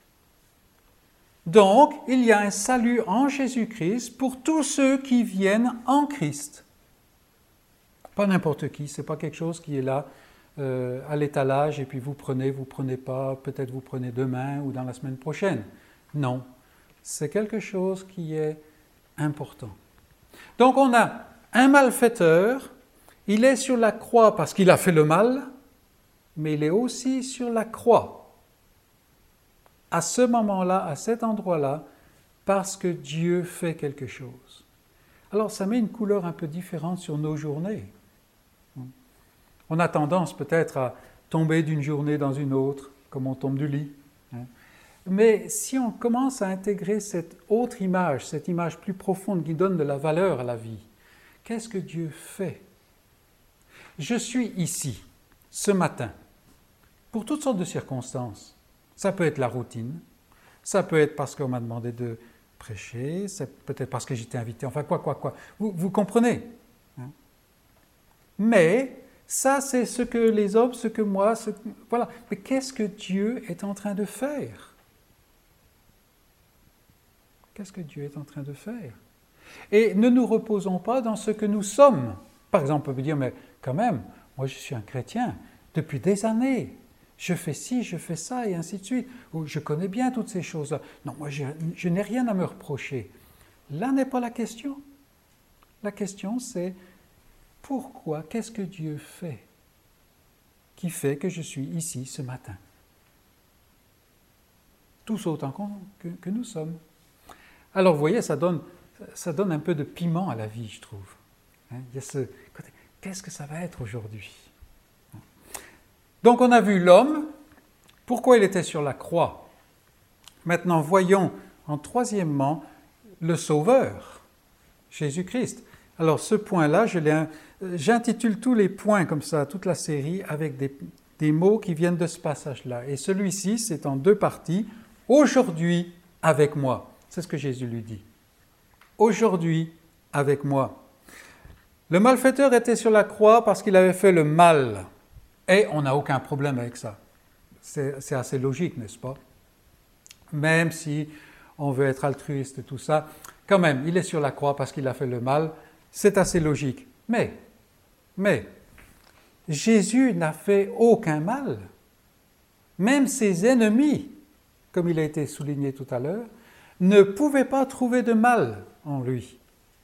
Donc, il y a un salut en Jésus-Christ pour tous ceux qui viennent en Christ. Pas n'importe qui, ce n'est pas quelque chose qui est là à l'étalage et puis vous prenez pas, peut-être vous prenez demain ou dans la semaine prochaine. Non, c'est quelque chose qui est important. Donc on a un malfaiteur, il est sur la croix parce qu'il a fait le mal, mais il est aussi sur la croix. À ce moment-là, à cet endroit-là, parce que Dieu fait quelque chose. Alors ça met une couleur un peu différente sur nos journées. On a tendance peut-être à tomber d'une journée dans une autre, comme on tombe du lit. Mais si on commence à intégrer cette autre image, cette image plus profonde qui donne de la valeur à la vie, qu'est-ce que Dieu fait? Je suis ici, ce matin, pour toutes sortes de circonstances. Ça peut être la routine, ça peut être parce qu'on m'a demandé de prêcher, c'est peut-être parce que j'étais invité, enfin quoi. Vous comprenez? Mais ça, c'est ce que les hommes, ce que moi, voilà. Mais qu'est-ce que Dieu est en train de faire? Qu'est-ce que Dieu est en train de faire? Et ne nous reposons pas dans ce que nous sommes. Par exemple, on peut dire, mais quand même, moi je suis un chrétien depuis des années. Je fais ci, je fais ça, et ainsi de suite. Ou je connais bien toutes ces choses-là. Non, moi je n'ai rien à me reprocher. Là n'est pas la question. La question c'est, pourquoi, qu'est-ce que Dieu fait qui fait que je suis ici ce matin? Tous autant que nous sommes. Alors vous voyez, ça donne un peu de piment à la vie, je trouve. Il y a ce côté, qu'est-ce que ça va être aujourd'hui? Donc on a vu l'homme, pourquoi il était sur la croix. Maintenant voyons en troisièmement le Sauveur, Jésus-Christ. Alors ce point-là, j'intitule tous les points comme ça, toute la série, avec des mots qui viennent de ce passage-là. Et celui-ci, c'est en deux parties. Aujourd'hui, avec moi. C'est ce que Jésus lui dit. Aujourd'hui, avec moi. Le malfaiteur était sur la croix parce qu'il avait fait le mal. Et on n'a aucun problème avec ça. C'est assez logique, n'est-ce pas? Même si on veut être altruiste et tout ça, quand même, il est sur la croix parce qu'il a fait le mal. C'est assez logique. Mais, Jésus n'a fait aucun mal. Même ses ennemis, comme il a été souligné tout à l'heure, ne pouvaient pas trouver de mal en lui.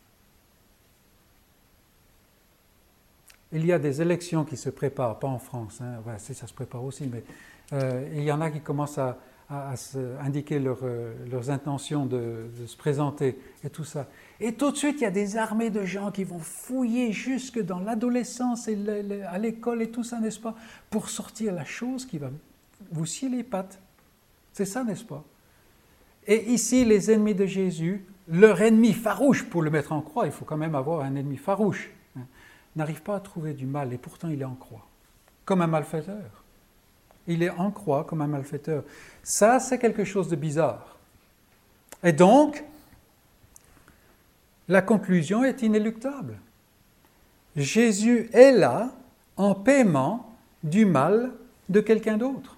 Il y a des élections qui se préparent, pas en France, ça se prépare aussi, mais il y en a qui commencent à indiquer leurs intentions de se présenter et tout ça. Et tout de suite, il y a des armées de gens qui vont fouiller jusque dans l'adolescence et à l'école et tout ça, n'est-ce pas, pour sortir la chose qui va vous scier les pattes. C'est ça, n'est-ce pas? Et ici, les ennemis de Jésus, leur ennemi farouche, pour le mettre en croix, il faut quand même avoir un ennemi farouche, n'arrive pas à trouver du mal, et pourtant il est en croix, comme un malfaiteur. Il est en croix comme un malfaiteur. Ça, c'est quelque chose de bizarre. Et donc, la conclusion est inéluctable. Jésus est là en paiement du mal de quelqu'un d'autre.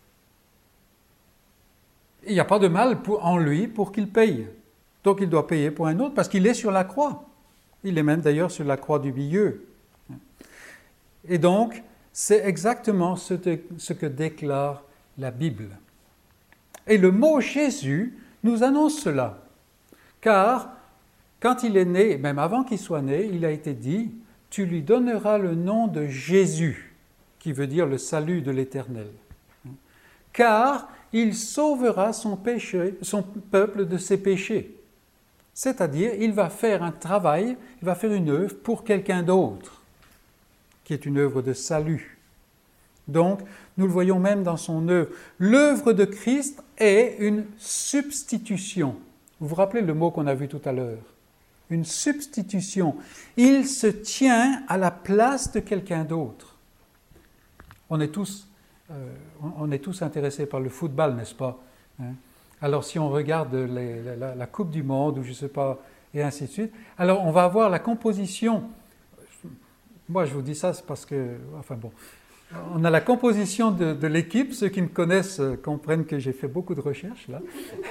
Il n'y a pas de mal en lui pour qu'il paye. Donc il doit payer pour un autre parce qu'il est sur la croix. Il est même d'ailleurs sur la croix du milieu. Et donc, c'est exactement ce que déclare la Bible. Et le mot Jésus nous annonce cela. Car quand il est né, même avant qu'il soit né, il a été dit « Tu lui donneras le nom de Jésus », qui veut dire le salut de l'Éternel. Car il sauvera son peuple de ses péchés. C'est-à-dire, il va faire un travail, il va faire une œuvre pour quelqu'un d'autre, qui est une œuvre de salut. Donc, nous le voyons même dans son œuvre. L'œuvre de Christ est une substitution. Vous vous rappelez le mot qu'on a vu tout à l'heure? une substitution. Il se tient à la place de quelqu'un d'autre. On est tous intéressés par le football, n'est-ce pas? Alors si on regarde la Coupe du Monde, ou je ne sais pas, et ainsi de suite, alors on va avoir la composition. Moi je vous dis ça, c'est parce que, enfin bon, on a la composition de l'équipe. Ceux qui me connaissent comprennent que j'ai fait beaucoup de recherches là.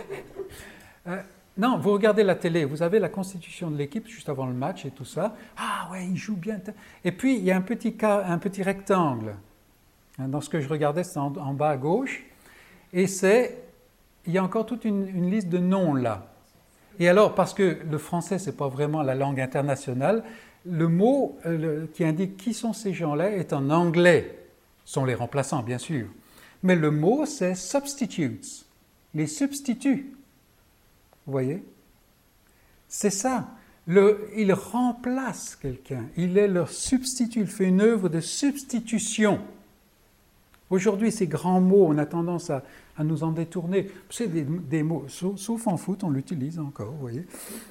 Non, vous regardez la télé, vous avez la constitution de l'équipe juste avant le match et tout ça. Ah ouais, il joue bien. Et puis il y a un petit rectangle. Dans ce que je regardais, c'est en bas à gauche. Et il y a encore toute une liste de noms là. Et alors, parce que le français, ce n'est pas vraiment la langue internationale, le mot qui indique qui sont ces gens-là est en anglais. Ce sont les remplaçants, bien sûr. Mais le mot, c'est substitutes, les substituts. Vous voyez? C'est ça. Il remplace quelqu'un. Il est leur substitut. Il fait une œuvre de substitution. Aujourd'hui, ces grands mots, on a tendance à nous en détourner. C'est des mots, sauf en foot, on l'utilise encore, vous voyez.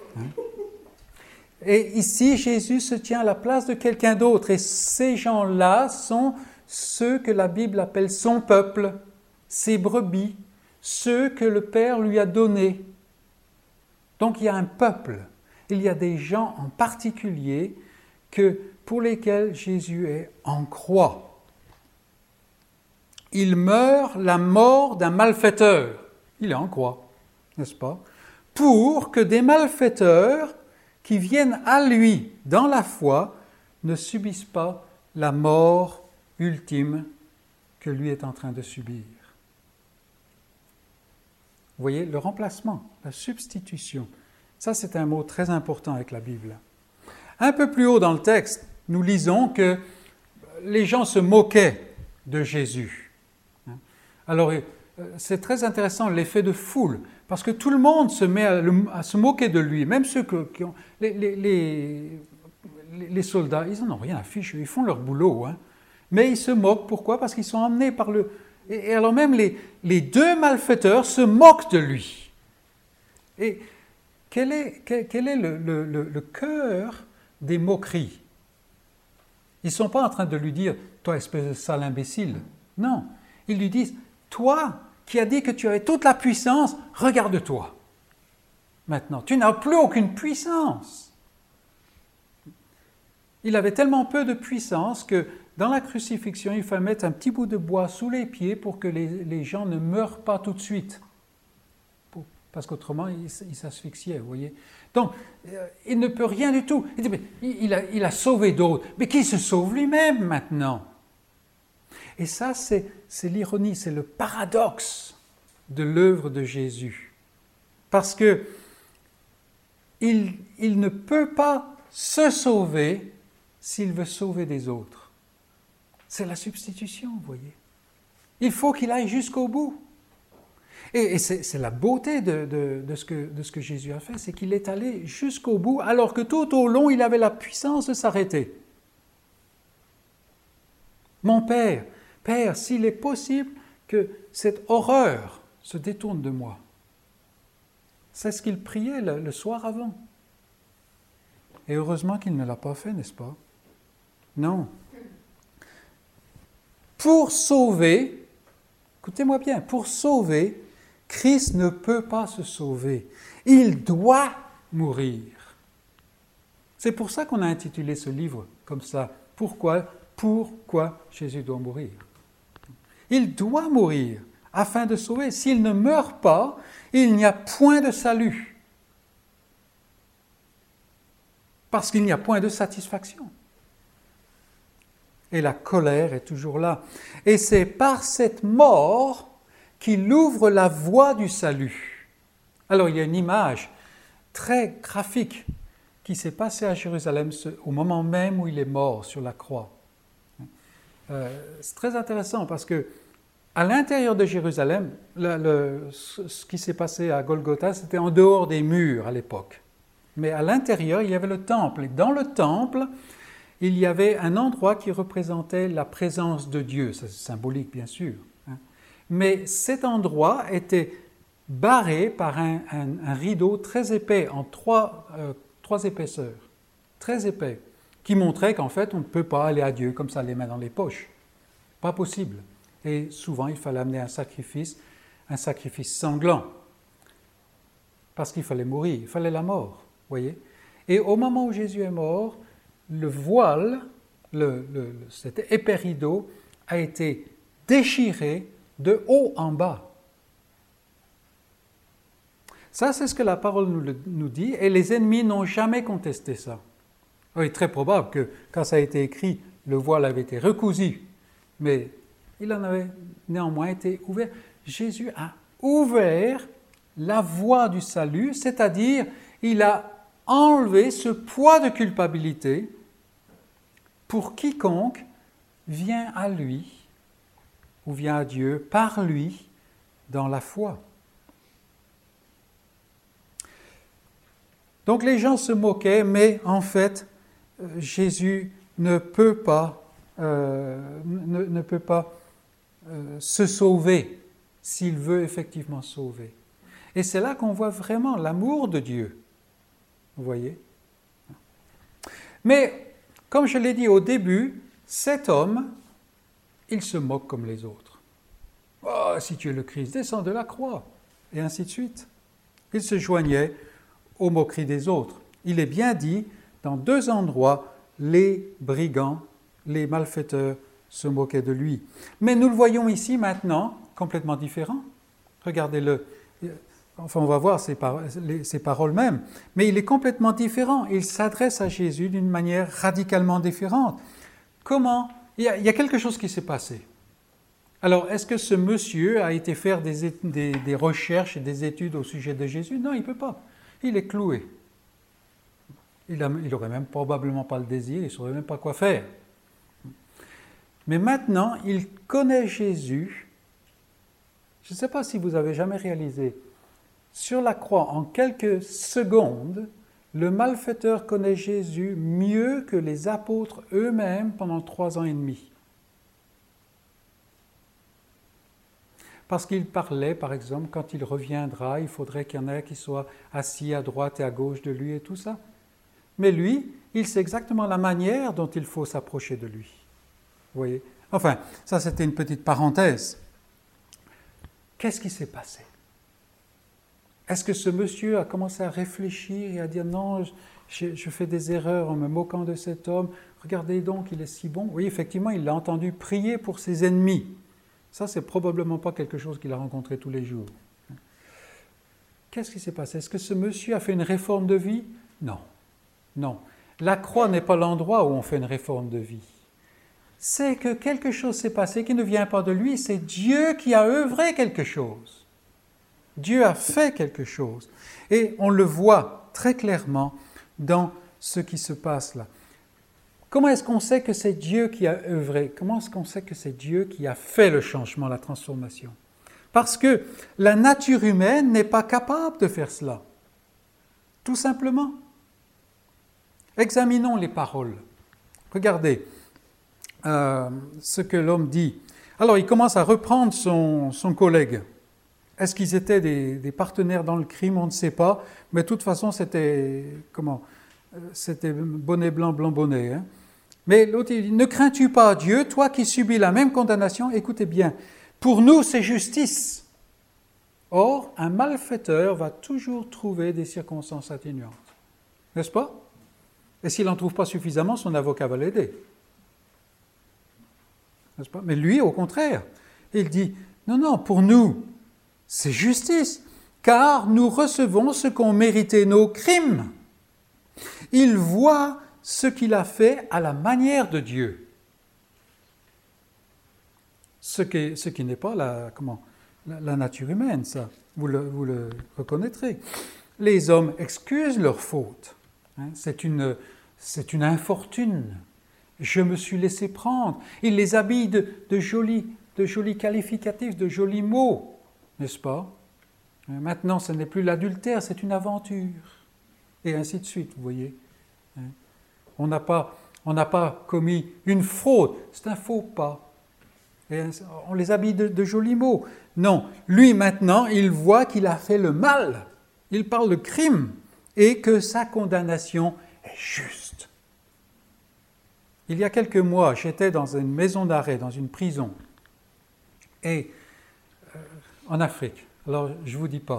Et ici, Jésus se tient à la place de quelqu'un d'autre. Et ces gens-là sont ceux que la Bible appelle son peuple, ses brebis, ceux que le Père lui a donnés. Donc il y a un peuple, il y a des gens en particulier pour lesquels Jésus est en croix. Il meurt la mort d'un malfaiteur. Il est en croix, n'est-ce pas? Pour que des malfaiteurs qui viennent à lui dans la foi ne subissent pas la mort ultime que lui est en train de subir. Vous voyez, le remplacement, la substitution. Ça, c'est un mot très important avec la Bible. Un peu plus haut dans le texte, nous lisons que les gens se moquaient de Jésus. Alors, c'est très intéressant l'effet de foule, parce que tout le monde se met à se moquer de lui, même ceux qui ont... Les soldats, ils n'en ont rien à fiche, ils font leur boulot, mais ils se moquent. Pourquoi? Parce qu'ils sont emmenés par le... Et alors même les deux malfaiteurs se moquent de lui. Et quel est le cœur des moqueries? Ils ne sont pas en train de lui dire « toi, espèce de sale imbécile ». Non, ils lui disent « toi qui as dit que tu avais toute la puissance, regarde-toi. Maintenant, tu n'as plus aucune puissance. » Il avait tellement peu de puissance que dans la crucifixion, il fallait mettre un petit bout de bois sous les pieds pour que les gens ne meurent pas tout de suite. Parce qu'autrement, ils s'asphyxiaient, vous voyez. Donc, il ne peut rien du tout. Il dit, mais il a sauvé d'autres. Mais qui se sauve lui-même maintenant? Et ça, c'est l'ironie, c'est le paradoxe de l'œuvre de Jésus. Parce que il ne peut pas se sauver s'il veut sauver des autres. C'est la substitution, vous voyez. Il faut qu'il aille jusqu'au bout. Et c'est la beauté de ce que Jésus a fait, c'est qu'il est allé jusqu'au bout, alors que tout au long, il avait la puissance de s'arrêter. Mon Père, s'il est possible que cette horreur se détourne de moi. C'est ce qu'il priait le soir avant. Et heureusement qu'il ne l'a pas fait, n'est-ce pas? Non. Pour sauver, écoutez-moi bien, pour sauver, Christ ne peut pas se sauver. Il doit mourir. C'est pour ça qu'on a intitulé ce livre comme ça. Pourquoi Jésus doit mourir? Il doit mourir afin de sauver. S'il ne meurt pas, il n'y a point de salut. Parce qu'il n'y a point de satisfaction. Et la colère est toujours là. Et c'est par cette mort qu'il ouvre la voie du salut. Alors il y a une image très graphique qui s'est passée à Jérusalem au moment même où il est mort sur la croix. C'est très intéressant parce que à l'intérieur de Jérusalem, ce qui s'est passé à Golgotha, c'était en dehors des murs à l'époque. Mais à l'intérieur, il y avait le temple. Et dans le temple, il y avait un endroit qui représentait la présence de Dieu. C'est symbolique, bien sûr. Mais cet endroit était barré par un rideau très épais en trois 3 épaisseurs, très épais, qui montraient qu'en fait, on ne peut pas aller à Dieu comme ça, les mains dans les poches. Pas possible. Et souvent, il fallait amener un sacrifice sanglant, parce qu'il fallait mourir, il fallait la mort, voyez. Et au moment où Jésus est mort, le voile, cet épais rideau, a été déchiré de haut en bas. Ça, c'est ce que la parole nous dit, et les ennemis n'ont jamais contesté ça. Il est très probable que, quand ça a été écrit, le voile avait été recousu, mais il en avait néanmoins été ouvert. Jésus a ouvert la voie du salut, c'est-à-dire, il a enlevé ce poids de culpabilité pour quiconque vient à lui, ou vient à Dieu par lui, dans la foi. Donc les gens se moquaient, mais en fait, Jésus ne peut pas se sauver s'il veut effectivement sauver. Et c'est là qu'on voit vraiment l'amour de Dieu. Vous voyez? Mais, comme je l'ai dit au début, cet homme, il se moque comme les autres. « Oh, si tu es le Christ, descends de la croix !» Et ainsi de suite. Il se joignait aux moqueries des autres. Il est bien dit, dans 2 endroits, les brigands, les malfaiteurs se moquaient de lui. Mais nous le voyons ici maintenant, complètement différent. Regardez-le. Enfin, on va voir ses paroles même. Mais il est complètement différent. Il s'adresse à Jésus d'une manière radicalement différente. Comment? Il y a quelque chose qui s'est passé. Alors, est-ce que ce monsieur a été faire des recherches et des études au sujet de Jésus? Non, il ne peut pas. Il est cloué. Il n'aurait même probablement pas le désir, il ne saurait même pas quoi faire. Mais maintenant, il connaît Jésus. Je ne sais pas si vous avez jamais réalisé. Sur la croix, en quelques secondes, le malfaiteur connaît Jésus mieux que les apôtres eux-mêmes pendant 3 ans et demi. Parce qu'il parlait, par exemple, quand il reviendra, il faudrait qu'il y en ait qui soient assis à droite et à gauche de lui et tout ça. Mais lui, il sait exactement la manière dont il faut s'approcher de lui. Vous voyez? Enfin, ça c'était une petite parenthèse. Qu'est-ce qui s'est passé? Est-ce que ce monsieur a commencé à réfléchir et à dire « Non, je fais des erreurs en me moquant de cet homme. Regardez donc, il est si bon. » Oui, effectivement, il l'a entendu prier pour ses ennemis. Ça, c'est probablement pas quelque chose qu'il a rencontré tous les jours. Qu'est-ce qui s'est passé? Est-ce que ce monsieur a fait une réforme de vie? Non. Non. La croix n'est pas l'endroit où on fait une réforme de vie. C'est que quelque chose s'est passé qui ne vient pas de lui. C'est Dieu qui a œuvré quelque chose. Dieu a fait quelque chose. Et on le voit très clairement dans ce qui se passe là. Comment est-ce qu'on sait que c'est Dieu qui a œuvré? Comment est-ce qu'on sait que c'est Dieu qui a fait le changement, la transformation? Parce que la nature humaine n'est pas capable de faire cela. Tout simplement. Examinons les paroles. Regardez ce que l'homme dit. Alors, il commence à reprendre son collègue. Est-ce qu'ils étaient des partenaires dans le crime? On ne sait pas. Mais de toute façon, c'était bonnet blanc, blanc bonnet. Hein? Mais l'autre, il dit, ne crains-tu pas Dieu, toi qui subis la même condamnation? Écoutez bien, pour nous, c'est justice. Or, un malfaiteur va toujours trouver des circonstances atténuantes. N'est-ce pas? Et s'il n'en trouve pas suffisamment, son avocat va l'aider. N'est-ce pas? Mais lui, au contraire, il dit, non, pour nous, c'est justice, car nous recevons ce qu'ont mérité nos crimes. Il voit ce qu'il a fait à la manière de Dieu. Ce qui n'est pas la nature humaine, ça. Vous le reconnaîtrez. Les hommes excusent leurs fautes. Hein, c'est une infortune. Je me suis laissé prendre. Il les habille de jolis qualificatifs, de jolis mots, n'est-ce pas? Maintenant, ce n'est plus l'adultère, c'est une aventure. Et ainsi de suite, vous voyez. On n'a pas commis une fraude, c'est un faux pas. Et on les habille de jolis mots. Non, lui maintenant, il voit qu'il a fait le mal. Il parle de crime. et que sa condamnation est juste. Il y a quelques mois, j'étais dans une maison d'arrêt, dans une prison, et en Afrique. Alors, je ne vous dis pas,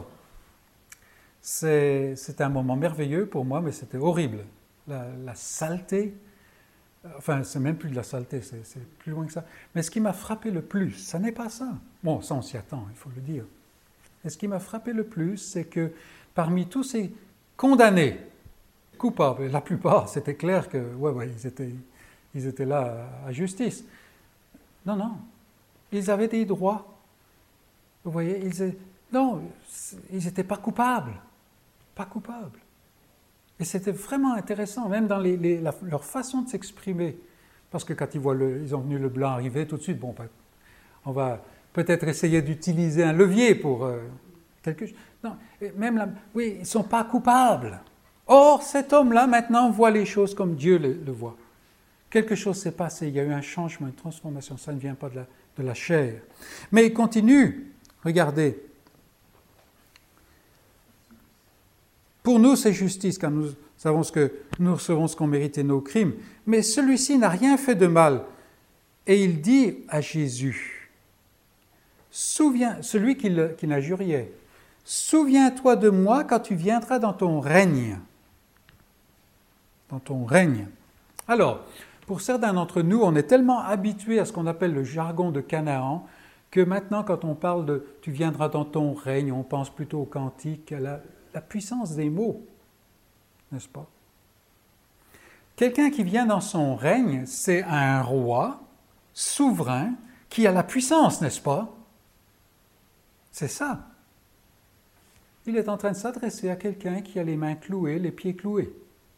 c'était un moment merveilleux pour moi, mais c'était horrible. La saleté, enfin, c'est même plus de la saleté, c'est plus loin que ça. Mais ce qui m'a frappé le plus, ça n'est pas ça. Bon, ça on s'y attend, il faut le dire. Et ce qui m'a frappé le plus, c'est que parmi tous ces condamnés, coupables, la plupart, c'était clair que, ils étaient là à justice. Non, ils avaient des droits. Vous voyez, ils n'étaétaient pas coupables. Pas coupables. Et c'était vraiment intéressant, même dans leur façon de s'exprimer. Parce que quand ils ont vu le blanc arriver, tout de suite, on va peut-être essayer d'utiliser un levier pour quelque chose. Non, oui, ils ne sont pas coupables. Or, cet homme-là, maintenant, voit les choses comme Dieu le voit. Quelque chose s'est passé, il y a eu un changement, une transformation, ça ne vient pas de la chair. Mais il continue, regardez. Pour nous, c'est justice, car nous savons nous recevons ce qu'ont mérité nos crimes. Mais celui-ci n'a rien fait de mal. Et il dit à Jésus, celui qui l'injuriait, souviens-toi de moi quand tu viendras dans ton règne. Dans ton règne. Alors, pour certains d'entre nous, on est tellement habitués à ce qu'on appelle le jargon de Canaan, que maintenant, quand on parle de « tu viendras dans ton règne », on pense plutôt au cantique, à la puissance des mots, n'est-ce pas? Quelqu'un qui vient dans son règne, c'est un roi souverain qui a la puissance, n'est-ce pas? C'est ça. Il est en train de s'adresser à quelqu'un qui a les mains clouées, les pieds cloués,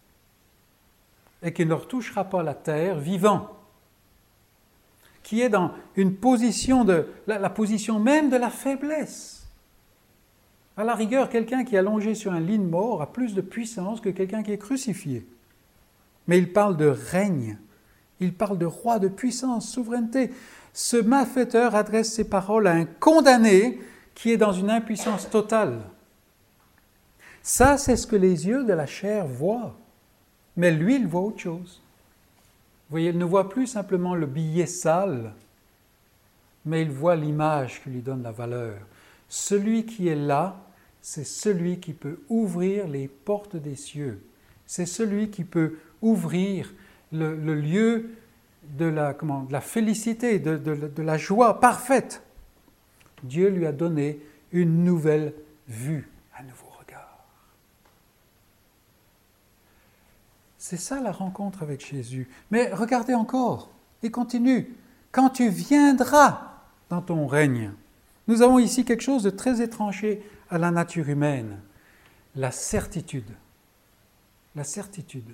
et qui ne retouchera pas la terre vivant, qui est dans une position la position même de la faiblesse. À la rigueur, quelqu'un qui est allongé sur un lit de mort a plus de puissance que quelqu'un qui est crucifié. Mais il parle de règne, il parle de roi, de puissance, souveraineté. Ce malfaiteur adresse ses paroles à un condamné qui est dans une impuissance totale. Ça, c'est ce que les yeux de la chair voient. Mais lui, il voit autre chose. Vous voyez, il ne voit plus simplement le billet sale, mais il voit l'image qui lui donne la valeur. Celui qui est là, c'est celui qui peut ouvrir les portes des cieux. C'est celui qui peut ouvrir le lieu de la félicité, de la joie parfaite. Dieu lui a donné une nouvelle vue, un nouveau regard. C'est ça la rencontre avec Jésus. Mais regardez encore, il continue. Quand tu viendras dans ton règne. Nous avons ici quelque chose de très étranger à la nature humaine, la certitude. La certitude.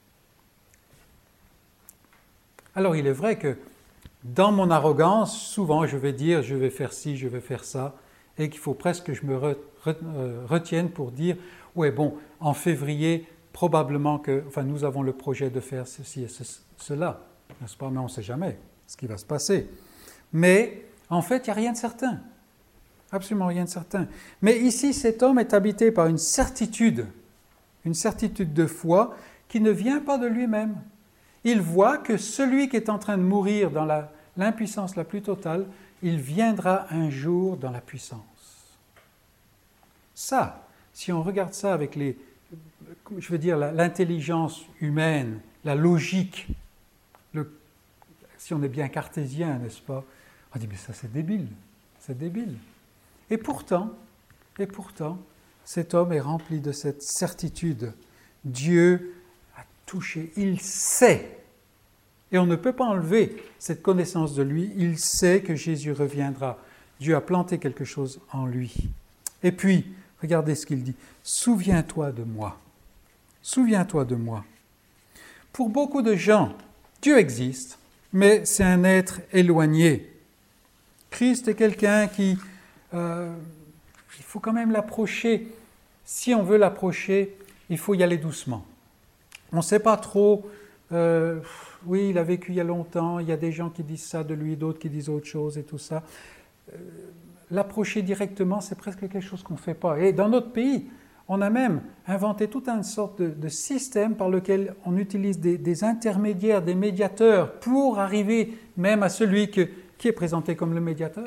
Alors il est vrai que dans mon arrogance, souvent je vais dire je vais faire ci, je vais faire ça, et qu'il faut presque que je me retienne pour dire ouais bon, en février, probablement que, nous avons le projet de faire ceci et cela, n'est-ce pas? Mais on ne sait jamais ce qui va se passer. Mais en fait, il n'y a rien de certain. Absolument rien de certain. Mais ici, cet homme est habité par une certitude de foi qui ne vient pas de lui-même. Il voit que celui qui est en train de mourir dans l'impuissance la plus totale, il viendra un jour dans la puissance. Ça, si on regarde ça avec l'intelligence humaine, la logique, si on est bien cartésien, n'est-ce pas? On dit, mais ça c'est débile. Et pourtant, cet homme est rempli de cette certitude. Dieu a touché, il sait. Et on ne peut pas enlever cette connaissance de lui. Il sait que Jésus reviendra. Dieu a planté quelque chose en lui. Et puis, regardez ce qu'il dit. Souviens-toi de moi. Souviens-toi de moi. Pour beaucoup de gens, Dieu existe, mais c'est un être éloigné. Christ est quelqu'un qui... il faut quand même l'approcher. Si on veut l'approcher, il faut y aller doucement. On ne sait pas trop... oui, il a vécu il y a longtemps, il y a des gens qui disent ça de lui, d'autres qui disent autre chose et tout ça. L'approcher directement, c'est presque quelque chose qu'on ne fait pas. Et dans notre pays, On a même inventé toute une sorte de système par lequel on utilise des intermédiaires, des médiateurs, pour arriver même à celui qui est présenté comme le médiateur.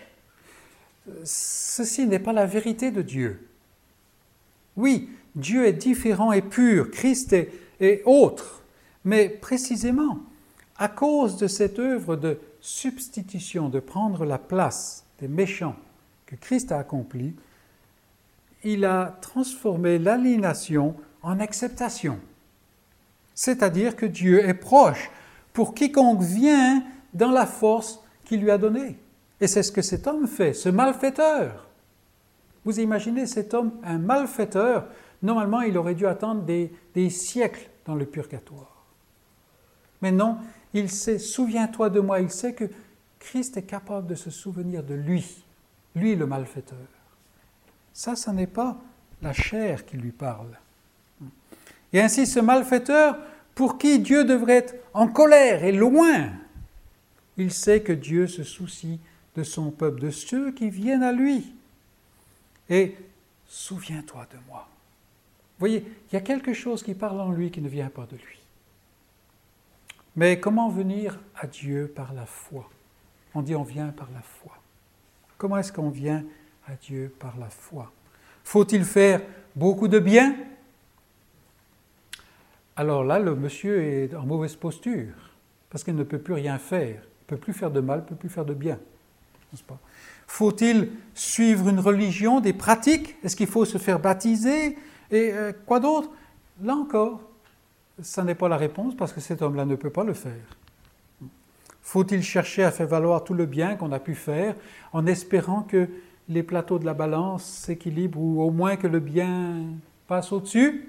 Ceci n'est pas la vérité de Dieu. Oui, Dieu est différent et pur, Christ est autre, mais précisément, à cause de cette œuvre de substitution, de prendre la place des méchants que Christ a accomplie, il a transformé l'aliénation en acceptation. C'est-à-dire que Dieu est proche pour quiconque vient dans la force qu'il lui a donnée. Et c'est ce que cet homme fait, ce malfaiteur. Vous imaginez cet homme, un malfaiteur, normalement il aurait dû attendre des siècles dans le purgatoire. Mais non, il sait, souviens-toi de moi, il sait que Christ est capable de se souvenir de lui le malfaiteur. Ça n'est pas la chair qui lui parle. Et ainsi ce malfaiteur, pour qui Dieu devrait être en colère et loin, il sait que Dieu se soucie de son peuple, de ceux qui viennent à lui. Et souviens-toi de moi. Vous voyez, il y a quelque chose qui parle en lui qui ne vient pas de lui. Mais comment venir à Dieu par la foi? On dit on vient par la foi. Comment est-ce qu'on vient à Dieu par la foi? Faut-il faire beaucoup de bien? Alors là, le monsieur est en mauvaise posture, parce qu'il ne peut plus rien faire. Il ne peut plus faire de mal, il ne peut plus faire de bien. N'est-ce pas? Faut-il suivre une religion, des pratiques? Est-ce qu'il faut se faire baptiser? Et quoi d'autre? Là encore, ça n'est pas la réponse, parce que cet homme-là ne peut pas le faire. Faut-il chercher à faire valoir tout le bien qu'on a pu faire, en espérant que les plateaux de la balance s'équilibrent, ou au moins que le bien passe au-dessus?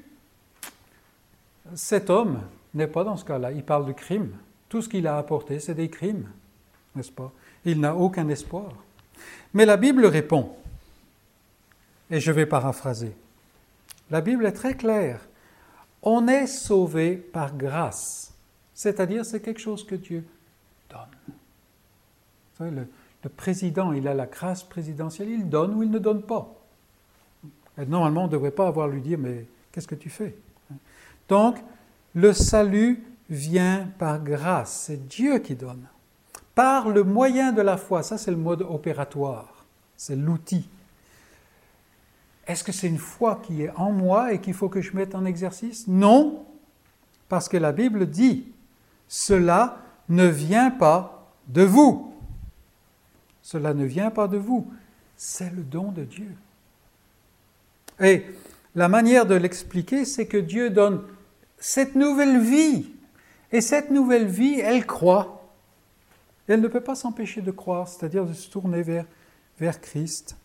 Cet homme n'est pas dans ce cas-là. Il parle de crime. Tout ce qu'il a apporté, c'est des crimes, n'est-ce pas? Il n'a aucun espoir. Mais la Bible répond, et je vais paraphraser. La Bible est très claire. On est sauvé par grâce. C'est-à-dire, c'est quelque chose que Dieu donne. Vous savez, le président, il a la grâce présidentielle, il donne ou il ne donne pas. Et normalement, on ne devrait pas avoir à lui dire, mais qu'est-ce que tu fais? Donc, le salut vient par grâce, c'est Dieu qui donne. Par le moyen de la foi, ça c'est le mode opératoire, c'est l'outil. Est-ce que c'est une foi qui est en moi et qu'il faut que je mette en exercice? Non, parce que la Bible dit, cela ne vient pas de vous. Cela ne vient pas de vous, c'est le don de Dieu. Et la manière de l'expliquer, c'est que Dieu donne cette nouvelle vie. Et cette nouvelle vie, elle croit. Elle ne peut pas s'empêcher de croire, c'est-à-dire de se tourner vers Christ.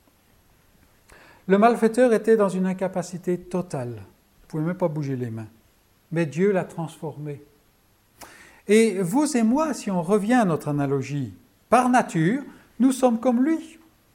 Le malfaiteur était dans une incapacité totale. Il ne pouvait même pas bouger les mains. Mais Dieu l'a transformé. Et vous et moi, si on revient à notre analogie, par nature, nous sommes comme lui.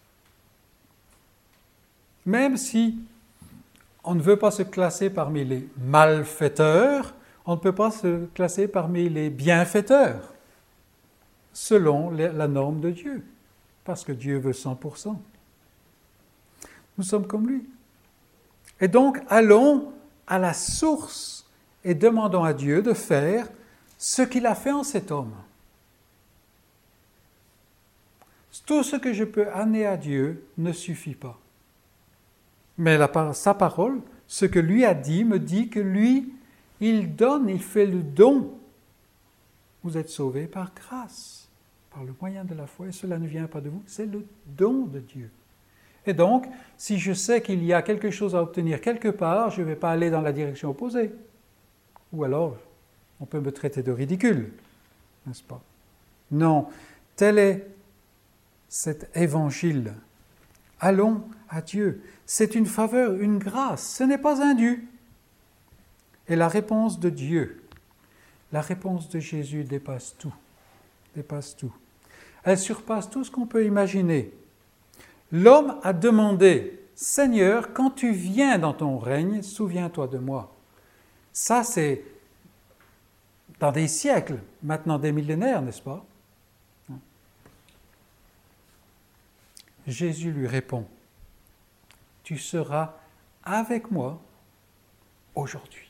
Même si on ne veut pas se classer parmi les malfaiteurs, on ne peut pas se classer parmi les bienfaiteurs, selon la norme de Dieu, parce que Dieu veut 100%. Nous sommes comme lui. Et donc, allons à la source et demandons à Dieu de faire ce qu'il a fait en cet homme. Tout ce que je peux amener à Dieu ne suffit pas. Mais sa parole, ce que lui a dit, me dit que lui, il donne, il fait le don. Vous êtes sauvés par grâce, par le moyen de la foi, et cela ne vient pas de vous, c'est le don de Dieu. Et donc, si je sais qu'il y a quelque chose à obtenir quelque part, je ne vais pas aller dans la direction opposée. Ou alors, on peut me traiter de ridicule, n'est-ce pas? Non, tel est cet évangile. Allons à Dieu. C'est une faveur, une grâce, ce n'est pas un dû. Et la réponse de Dieu, la réponse de Jésus dépasse tout. Dépasse tout. Elle surpasse tout ce qu'on peut imaginer. L'homme a demandé, Seigneur, quand tu viens dans ton règne, souviens-toi de moi. Ça, c'est dans des siècles, maintenant des millénaires, n'est-ce pas? Jésus lui répond, tu seras avec moi aujourd'hui.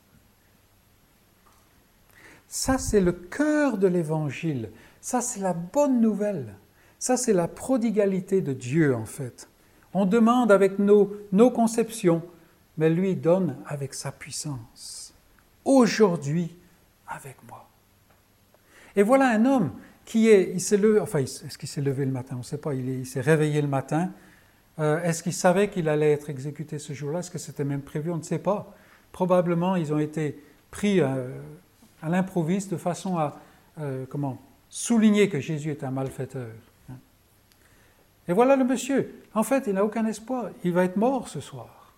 Ça, c'est le cœur de l'Évangile. Ça, c'est la bonne nouvelle. Ça, c'est la prodigalité de Dieu, en fait. On demande avec nos conceptions, mais lui donne avec sa puissance. Aujourd'hui, avec moi. Et voilà un homme il s'est levé, enfin, est-ce qu'il s'est levé le matin? On ne sait pas, il s'est réveillé le matin. Est-ce qu'il savait qu'il allait être exécuté ce jour-là? Est-ce que c'était même prévu? On ne sait pas. Probablement, ils ont été pris à l'improviste de façon à souligner que Jésus est un malfaiteur. Et voilà le monsieur. En fait, il n'a aucun espoir. Il va être mort ce soir.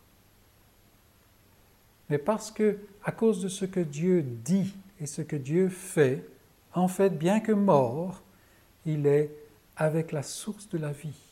Mais parce que, à cause de ce que Dieu dit et ce que Dieu fait, en fait, bien que mort, il est avec la source de la vie.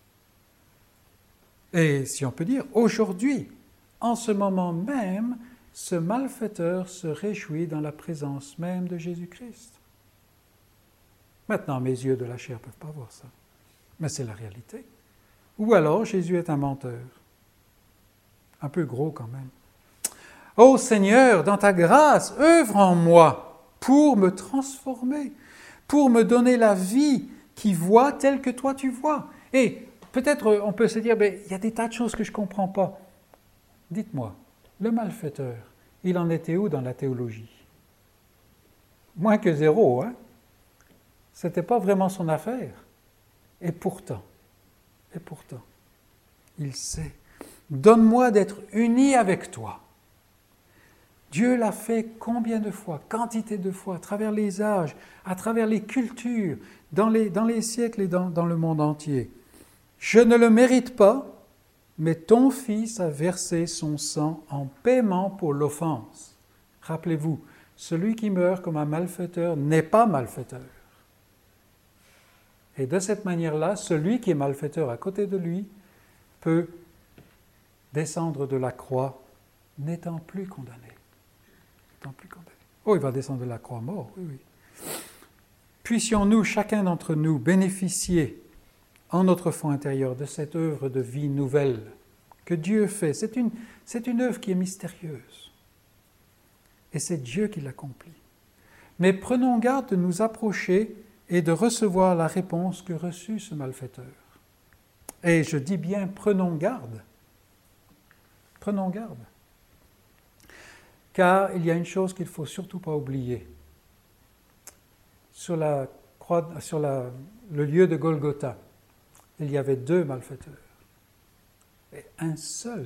Et si on peut dire, aujourd'hui, en ce moment même, ce malfaiteur se réjouit dans la présence même de Jésus-Christ. Maintenant, mes yeux de la chair ne peuvent pas voir ça. Mais c'est la réalité. Ou alors, Jésus est un menteur. Un peu gros quand même. Ô Seigneur, dans ta grâce, œuvre en moi pour me transformer, pour me donner la vie qui voit telle que toi tu vois. Et peut-être on peut se dire, il y a des tas de choses que je ne comprends pas. Dites-moi, le malfaiteur, il en était où dans la théologie? Moins que zéro, hein? Ce n'était pas vraiment son affaire. Et pourtant, il sait. Donne-moi d'être uni avec toi. Dieu l'a fait combien de fois, quantité de fois, à travers les âges, à travers les cultures, dans les siècles et dans le monde entier. Je ne le mérite pas, mais ton Fils a versé son sang en paiement pour l'offense. Rappelez-vous, celui qui meurt comme un malfaiteur n'est pas malfaiteur. Et de cette manière-là, celui qui est malfaiteur à côté de lui peut descendre de la croix n'étant plus condamné. Oh, il va descendre de la croix mort, oui. Puissions-nous, chacun d'entre nous, bénéficier en notre fond intérieur de cette œuvre de vie nouvelle que Dieu fait. C'est une œuvre qui est mystérieuse. Et c'est Dieu qui l'accomplit. Mais prenons garde de nous approcher et de recevoir la réponse que reçut ce malfaiteur. Et je dis bien, prenons garde. Prenons garde. Car il y a une chose qu'il ne faut surtout pas oublier. Sur le lieu de Golgotha, il y avait 2 malfaiteurs. Et un seul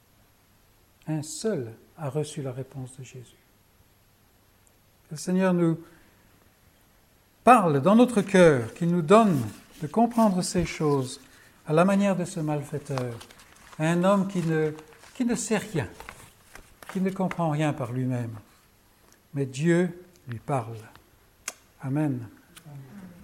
a reçu la réponse de Jésus. Le Seigneur nous parle dans notre cœur, qu'il nous donne de comprendre ces choses à la manière de ce malfaiteur, un homme qui ne sait rien, qui ne comprend rien par lui-même. Mais Dieu lui parle. Amen.